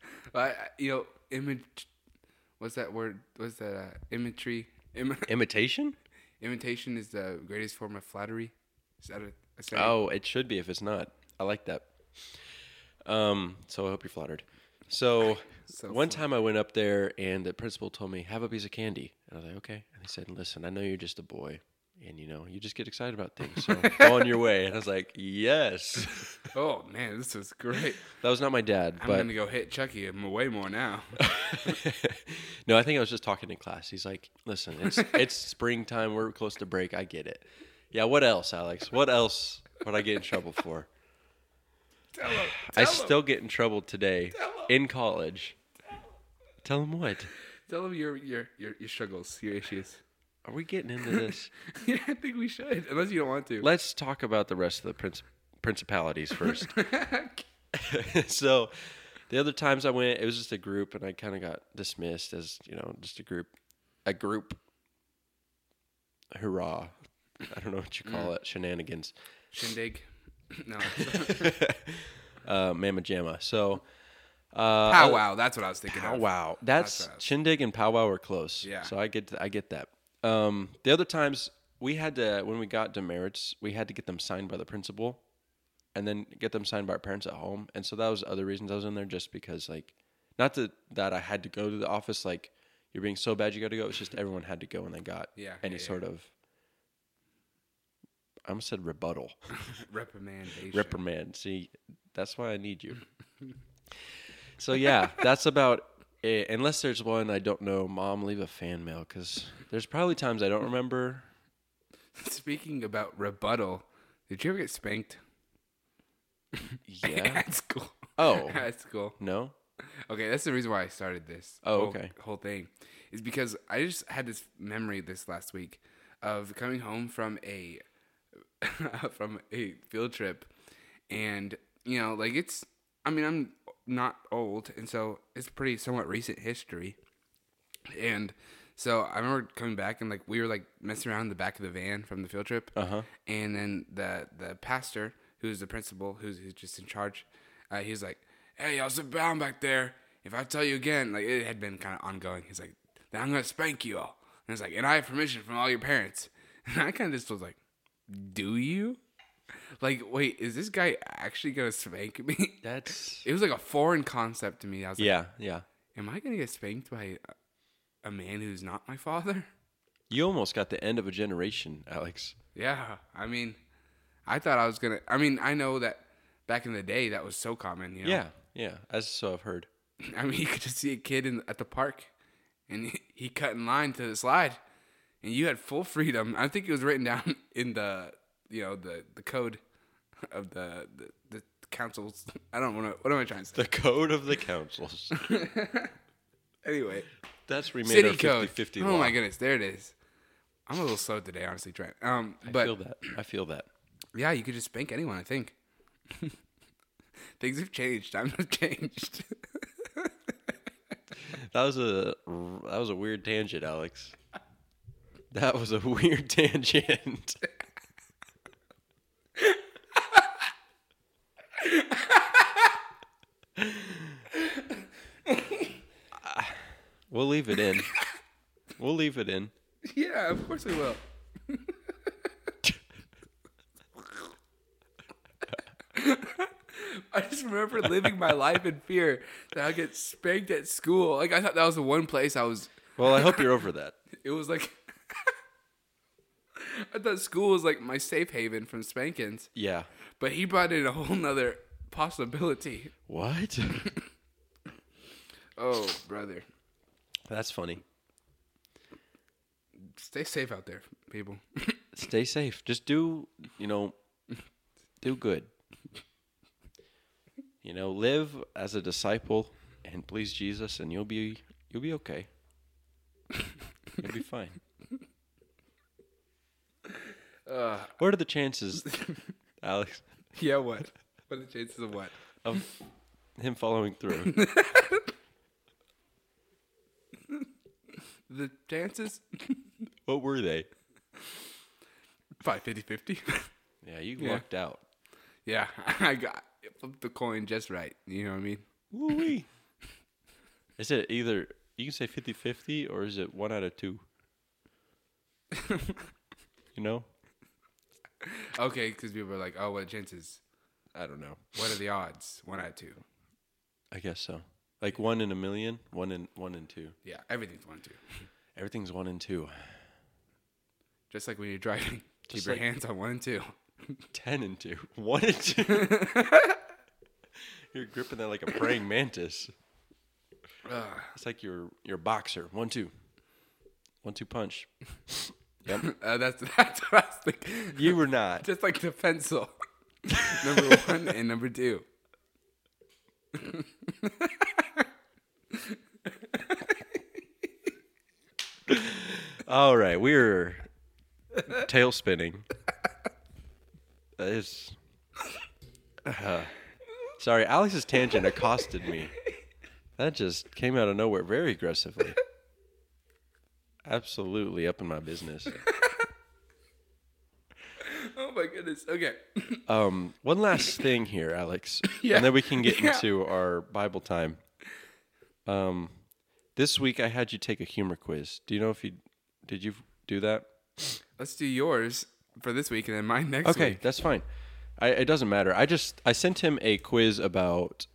What's that word? What's that? Imagery? Imitation? Imitation is the greatest form of flattery. Is that a saying? Oh, it should be if it's not. I like that. So I hope you're flattered. So, So one time I went up there and the principal told me, have a piece of candy. And I was like, okay. And he said, listen, I know you're just a boy. And, you know, you just get excited about things. So go on your way. And I was like, yes. Oh, man, this was great. That was not my dad. I'm but going to go hit Chucky way more now. No, I think I was just talking in class. He's like, listen, it's springtime. We're close to break. I get it. Yeah, what else, Alex? What else would I get in trouble for? Tell him. I still get in trouble today in college. Tell him what? Tell him your struggles, your issues. Are we getting into this? Yeah, I think we should, unless you don't want to. Let's talk about the rest of the principalities first. So, the other times I went, it was just a group, and I kind of got dismissed as, you know, just a group. A group. Hurrah. I don't know what you call it. Shenanigans. Shindig. No. Mamma Jamma. So, Powwow. That's what I was thinking of. Powwow. That's That's what I was- Shindig and Powwow are close. Yeah. So I get that. The other times we had to, when we got demerits, we had to get them signed by the principal, and then get them signed by our parents at home. And so that was other reasons I was in there, just because, like, not that I had to go to the office. Like, you're being so bad you got to go. It's just everyone had to go when they got any sort of. I almost said rebuttal. Reprimandation. See, that's why I need you. So yeah, that's about Unless there's one I don't know, Mom, leave a fan mail because there's probably times I don't remember. Speaking about rebuttal, did you ever get spanked? Yeah. At school. Oh. At school. No? Okay, that's the reason why I started this. Oh, okay. Whole thing is because I just had this memory this last week of coming home from a from a field trip, and you know, like I'm not old, and so it's pretty somewhat recent history, and so I remember coming back and like we were like messing around in the back of the van from the field trip, and then the pastor who's the principal who's just in charge, he was like, "Hey, y'all sit down back there. If I tell you again," like it had been kind of ongoing. He's like, "Then I'm gonna spank you all." And it's like, "And I have permission from all your parents." And I kind of just was like, "Do you?" Like, wait, is this guy actually gonna spank me? That's. It was like a foreign concept to me. I was like, Yeah. "Am I gonna get spanked by a man who's not my father?" You almost got the end of a generation, Alex. Yeah, I mean, I thought I was gonna. I mean, I know that back in the day that was so common. You know? Yeah. As so I've heard. I mean, you could just see a kid at the park, and he cut in line to the slide, and you had full freedom. I think it was written down in the code of the councils. I don't want to. What am I trying to say? The code of the councils. Anyway, That's remade city our code. 50-50 Oh law. my goodness, there it is. I'm a little slow today, honestly, Trent. But I feel that. yeah, you could just spank anyone. I think things have changed. Times have changed. That was a weird tangent, Alex. That was a weird tangent. We'll leave it in. We'll leave it in. Yeah, of course we will. I just remember living my life in fear that I'd get spanked at school. Like, I thought that was the one place I was. Well, I hope you're over that. It was like. I thought school was like my safe haven from spankings. Yeah. But he brought in a whole nother possibility. What? Oh, brother. That's funny. Stay safe out there, people. Stay safe. Just do good. Live as a disciple and please Jesus, and you'll be okay. You'll be fine. What are the chances, Alex, Yeah, what? What are the chances of what? of him following through? The chances? What were they? Probably 50-50. Yeah, you Yeah. lucked out. Yeah, I flipped the coin just right. You know what I mean? Woo-wee. Is it either, you can say 50-50, or is it 1 out of 2? Okay, because people are like, oh, what are the chances? I don't know. What are the odds? 1 out of 2. I guess so. Like 1 in a million, 1 in 2. Yeah, everything's 1 2. Everything's 1 and 2. Just like when you're driving. Keep Just your like- hands on 1 and 2. 10 and 2. 1 and 2. You're gripping that like a praying mantis. It's like you're a boxer. 1 2. 1 2 punch. Yep. That's what I was thinking. You were not. Just like the pencil. Number 1 and number 2. All right, we're tail spinning. That is. Sorry, Alex's tangent accosted me. That just came out of nowhere very aggressively. Absolutely up in my business. Oh my goodness. Okay. One last thing here, Alex, Yeah. and then we can get Yeah. into our Bible time. This week I had you take a humor quiz. Do you know if did you do that? Let's do yours for this week and then mine next Okay, week. that's fine. It doesn't matter. I sent him a quiz about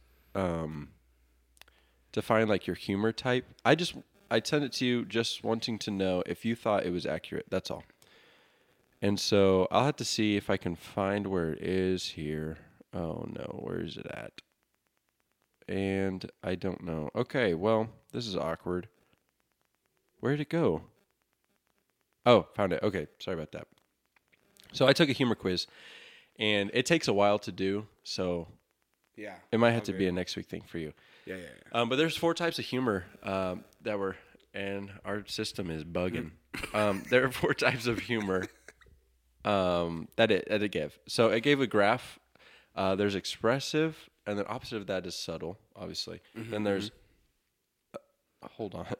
to find like your humor type. I sent it to you just wanting to know if you thought it was accurate. That's all. And so I'll have to see if I can find where it is here. Oh no, where is it at? and I don't know. Okay, well, this is awkward. Where'd it go? Oh, found it. Okay, sorry about that. So I took a humor quiz, and it takes a while to do, so Yeah. it might have to be a next week thing for you. Yeah, yeah, yeah. But there's 4 types of humor that were, and our system is bugging. There are 4 types of humor that it gave. So it gave a graph. There's expressive, and the opposite of that is subtle, obviously. Then there's, hold on,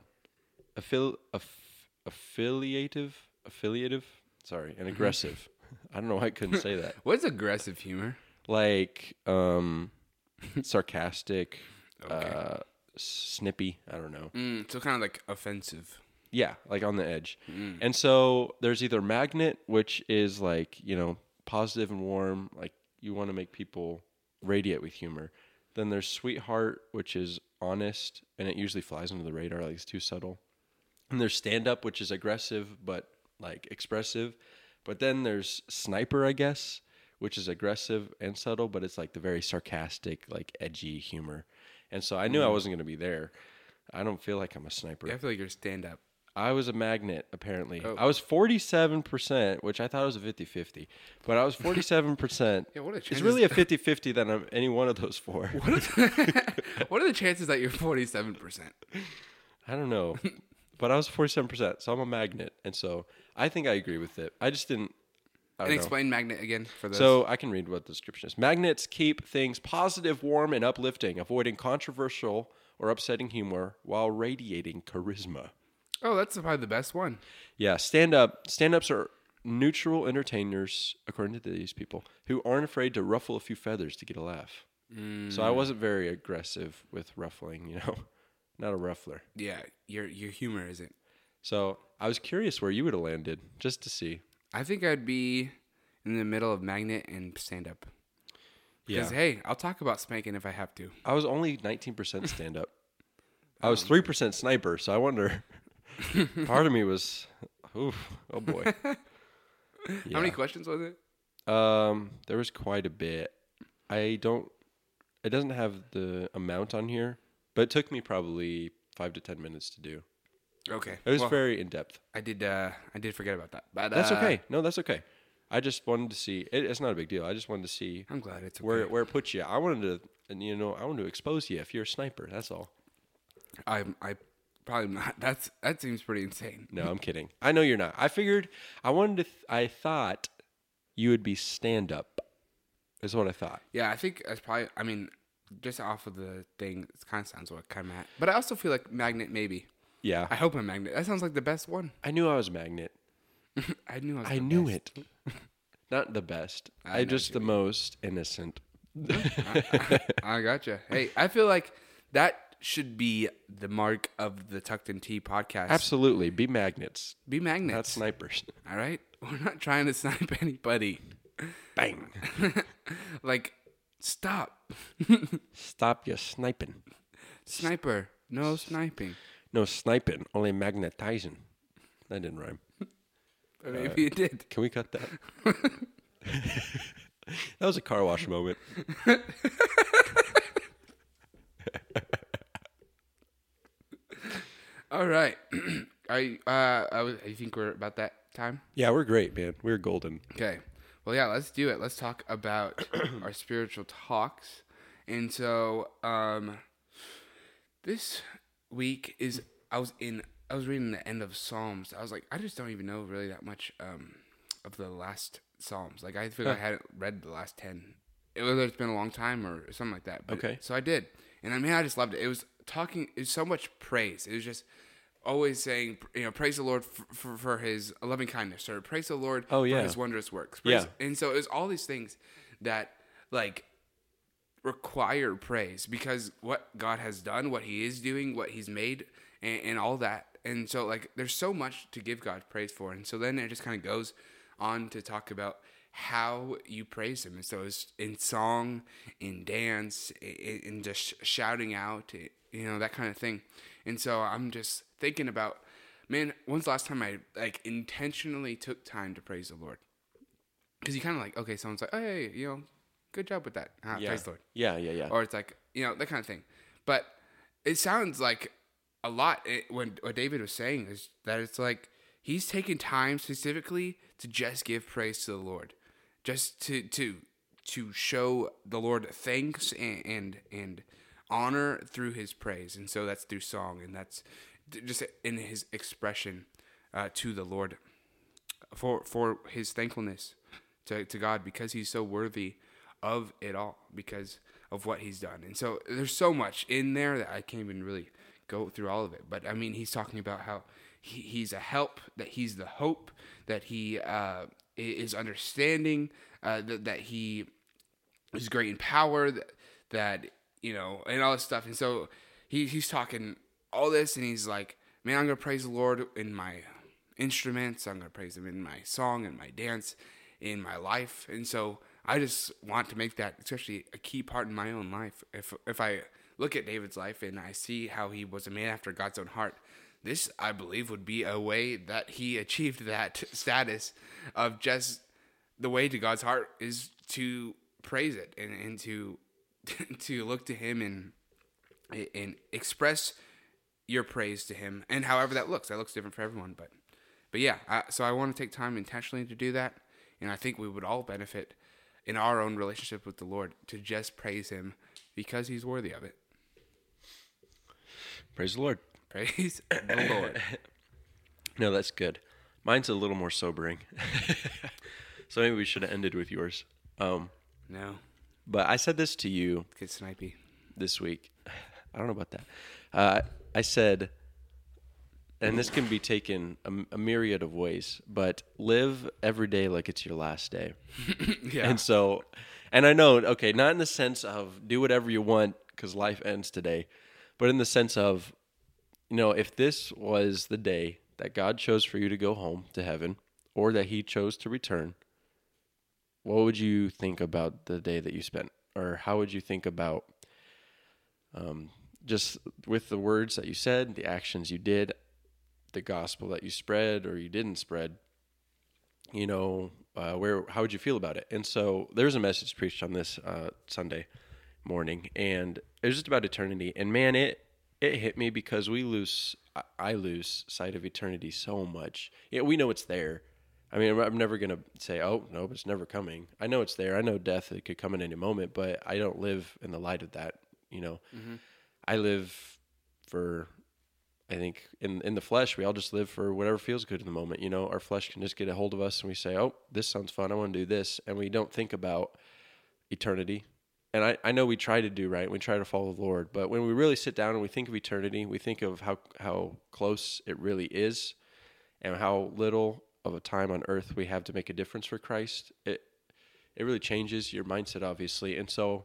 affiliative, sorry, and aggressive. I don't know why I couldn't say that. What's aggressive humor? Like sarcastic, snippy. I don't know. So kind of like offensive. Yeah, like on the edge. And so there's either magnet, which is like, positive and warm, like you want to make people radiate with humor. Then there's sweetheart, which is honest, and it usually flies under the radar, like it's too subtle. And there's stand up, which is aggressive but like expressive. But then there's sniper, I guess, which is aggressive and subtle, but it's like the very sarcastic, like edgy humor. And so I knew I wasn't going to be there. I don't feel like I'm a sniper. Yeah, I feel like you're stand up. I was a magnet, apparently. Oh. I was 47%, which I thought was a 50-50. But I was 47%. Yeah, what a It's chance. really a 50-50 that I'm any one of those 4. What are the chances that you're 47%? I don't know. But I was 47%, so I'm a magnet. And so I think I agree with it. I just didn't. I And don't know. explain magnet again for those. So I can read what the description is. Magnets keep things positive, warm, and uplifting, avoiding controversial or upsetting humor while radiating charisma. Oh, that's probably the best one. Yeah, stand-ups are neutral entertainers, according to these people, who aren't afraid to ruffle a few feathers to get a laugh. So I wasn't very aggressive with ruffling, not a ruffler. Yeah, your humor isn't. So I was curious where you would have landed, just to see. I think I'd be in the middle of magnet and stand up. Because Yeah. hey, I'll talk about spanking if I have to. I was only 19% stand-up. I was 3% sniper, so I wonder. Part of me was, oh boy. How many questions was it? There was quite a bit. It doesn't have the amount on here, but it took me probably 5 to 10 minutes to do. Okay. It was Well, very in-depth. I did forget about that. But That's okay. No, that's okay. I just wanted to see, it's not a big deal. I just wanted to see I'm glad it's okay. where it puts you. I wanted to expose you if you're a sniper. That's all. I probably not. That seems pretty insane. No, I'm kidding. I know you're not. I thought you would be stand-up is what I thought. Yeah, I think that's probably. I mean, just off of the thing, it kind of sounds what kind of at. But I also feel like magnet maybe. Yeah. I hope I'm magnet. That sounds like the best one. I knew I was a magnet. I knew. I knew it. Not the best. I I know just what the most innocent. I gotcha. Hey, I feel like that should be the mark of the Tucked in Tea podcast. Absolutely. Be magnets. Be magnets. Not snipers. All right, we're not trying to snipe anybody. Bang. Like, stop, Stop your sniping. sniper. No sniping. No sniping, only magnetizing. That didn't rhyme. Or maybe it did. Can we cut that? That was a car wash moment. All right. You think we're about that time? Yeah, we're great, man. We're golden. Okay. Well, yeah, let's do it. Let's talk about our spiritual talks. And so, this week I was reading the end of Psalms. I was like, I just don't even know really that much of the last Psalms. Like, I feel like I hadn't read the last 10. Whether it's been a long time or something like that. But, Okay. So I did. And I mean, I just loved it. It was so much praise. It was just always saying, praise the Lord for his loving kindness, or praise the Lord Oh, yeah. for his wondrous works. Yeah. And so it was all these things that, like, require praise because what God has done, what he is doing, what he's made, and all that. And so, like, there's so much to give God praise for. And so then it just kind of goes on to talk about how you praise him. And so it's in song, in dance, in just shouting out, that kind of thing. And so I'm just thinking about, man, when's the last time I, like, intentionally took time to praise the Lord? Because you kind of like, okay, someone's like, oh, hey, good job with that. Yeah. Praise the Lord. Yeah. Or it's like, that kind of thing. But it sounds like a lot when what David was saying is that it's like he's taking time specifically to just give praise to the Lord, just to show the Lord thanks and honor through his praise. And so that's through song, and that's just in his expression to the Lord for his thankfulness to God, because he's so worthy of it all, because of what he's done. And so there's so much in there that I can't even really go through all of it. But I mean, he's talking about how he's a help, that he's the hope, that he is understanding, that he is great in power, that you know, and all this stuff. And so he's talking all this, and he's like, man, I'm going to praise the Lord in my instruments. I'm going to praise him in my song and my dance, in my life. And so I just want to make that especially a key part in my own life. If I look at David's life and I see how he was a man after God's own heart, this, I believe, would be a way that he achieved that status of just the way to God's heart is to praise it and to to look to him and express your praise to him. And however that looks different for everyone. But yeah, so I want to take time intentionally to do that. And I think we would all benefit in our own relationship with the Lord to just praise him because he's worthy of it. Praise the Lord. Praise the Lord. No, that's good. Mine's a little more sobering. So maybe we should have ended with yours. No, But I said this to you get snipey. this week. I don't know about that. I said, and this can be taken a myriad of ways, but live every day like it's your last day. Yeah. And so, and I know, okay, not in the sense of do whatever you want because life ends today, but in the sense of, you know, if this was the day that God chose for you to go home to heaven, or that he chose to return, what would you think about the day that you spent? Or how would you think about just with the words that you said, the actions you did, the gospel that you spread or you didn't spread, you know, how would you feel about it? And so there's a message preached on this Sunday morning, and it was just about eternity. And man, it hit me because I lose sight of eternity so much. Yeah, we know it's there. I mean, I'm never going to say, oh, no, it's never coming. I know it's there. I know death, it could come in any moment, but I don't live in the light of that, you know. Mm-hmm. I live for, I think, in the flesh, we all just live for whatever feels good in the moment, you know. Our flesh can just get a hold of us and we say, oh, this sounds fun, I want to do this, and we don't think about eternity. And I know we try to do right, we try to follow the Lord, but when we really sit down and we think of eternity, we think of how close it really is and how little of a time on earth we have to make a difference for Christ. It really changes your mindset, obviously. And so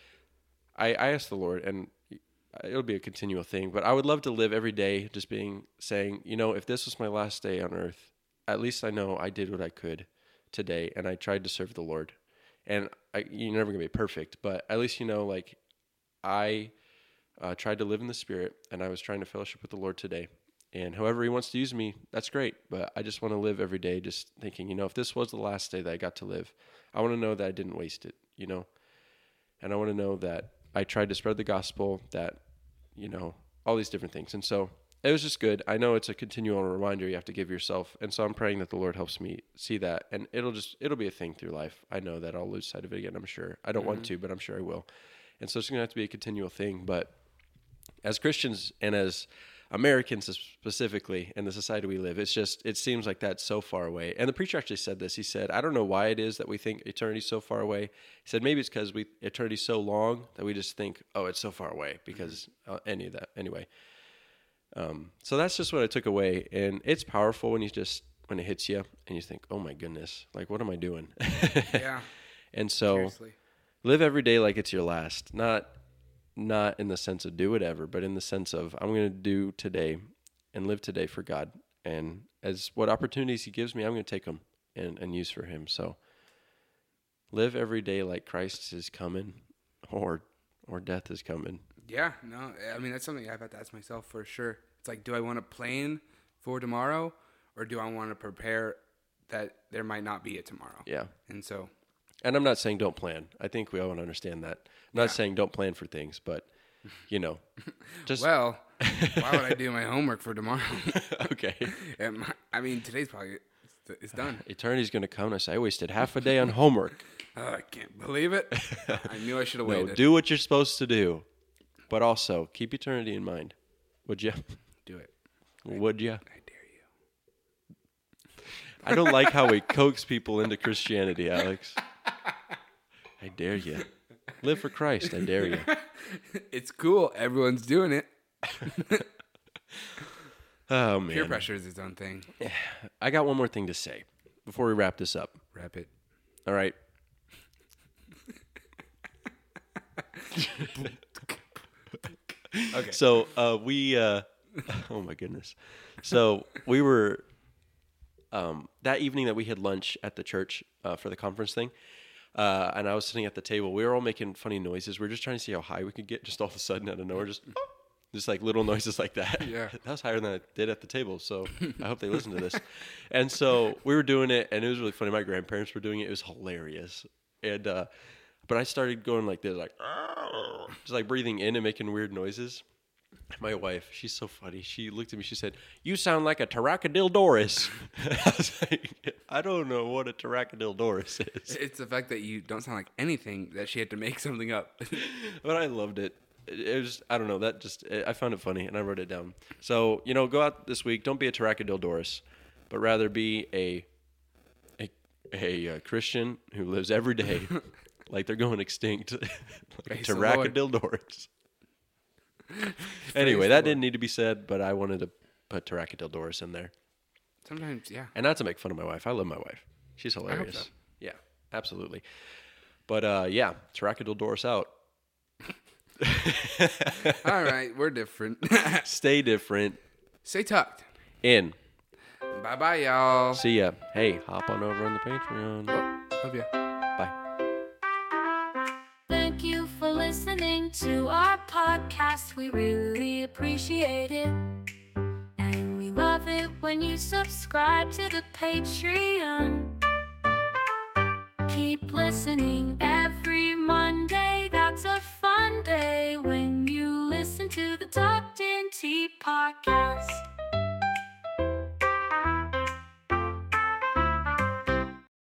I asked the Lord, and it'll be a continual thing, but I would love to live every day just saying, you know, if this was my last day on earth, at least I know I did what I could today, and I tried to serve the Lord. And you're never going to be perfect, but at least, you know, like I tried to live in the Spirit, and I was trying to fellowship with the Lord today. And however he wants to use me, that's great. But I just want to live every day just thinking, you know, if this was the last day that I got to live, I want to know that I didn't waste it, you know. And I want to know that I tried to spread the gospel, that, you know, all these different things. And so it was just good. I know it's a continual reminder you have to give yourself. And so I'm praying that the Lord helps me see that. And it'll be a thing through life. I know that I'll lose sight of it again, I'm sure. I don't want to, but I'm sure I will. And so it's going to have to be a continual thing. But as Christians and as Americans specifically in the society we live, it seems like that's so far away. And the preacher actually said this. He said, I don't know why it is that we think eternity's so far away. He said, maybe it's because eternity's so long that we just think, oh, it's so far away because any of that. Anyway. So that's just what I took away. And it's powerful when it hits you and you think, oh my goodness, like, what am I doing? Yeah. And so Seriously. Live every day like it's your last, not in the sense of do whatever, but in the sense of I'm going to do today and live today for God. And as what opportunities he gives me, I'm going to take them and use for him. So live every day like Christ is coming or death is coming. Yeah, no, I mean, that's something I've had to ask myself for sure. It's like, do I want to plan for tomorrow, or do I want to prepare that there might not be a tomorrow? Yeah. And I'm not saying don't plan. I think we all want to understand that. I'm not saying don't plan for things, but just Well, why would I do my homework for tomorrow? okay. I mean, today's probably it's done. Eternity's gonna come and say I wasted half a day on homework. I can't believe it. I knew I should have No, waited. do what you're supposed to do, but also keep eternity in mind. Would you? Do it. Would you? I dare you. I don't like how we coax people into Christianity, Alex. I dare you. Live for Christ. I dare you. It's cool. Everyone's doing it. Oh man. Peer pressure is its own thing. I got one more thing to say before we wrap this up. Wrap it. All right. Okay. So we oh my goodness. So we were that evening that we had lunch at the church for the conference thing. And I was sitting at the table. We were all making funny noises. We were just trying to see how high we could get. Just all of a sudden, out of nowhere, just like little noises like that. Yeah. That was higher than I did at the table. So I hope they listen to this. And so we were doing it, and it was really funny. My grandparents were doing it. It was hilarious. And but I started going like this, like just like breathing in and making weird noises. My wife, she's so funny. She looked at me. She said, "You sound like a Pteranodildoris." I was like, I don't know what a Pteranodildoris is. It's the fact that you don't sound like anything that she had to make something up. But I loved it. It was, I don't know, I found it funny, and I wrote it down. So, go out this week. Don't be a Pteranodildoris, but rather be a Christian who lives every day like they're going extinct, like Praise the Lord. Pteranodildoris. Anyway, that didn't need to be said, but I wanted to put Pteranodildoris in there. Sometimes, yeah. And not to make fun of my wife. I love my wife. She's hilarious. so. Yeah, absolutely. But yeah, Pteranodildoris out. All right, we're different. Stay different. Stay tucked. In. Bye-bye, y'all. See ya. Hey, hop on over on the Patreon. Love ya. Bye. Thank you for listening to our podcast. We really appreciate it. And we love it when you subscribe to the Patreon. Keep listening every Monday. That's a fun day when you listen to the Tucked In Tea podcast.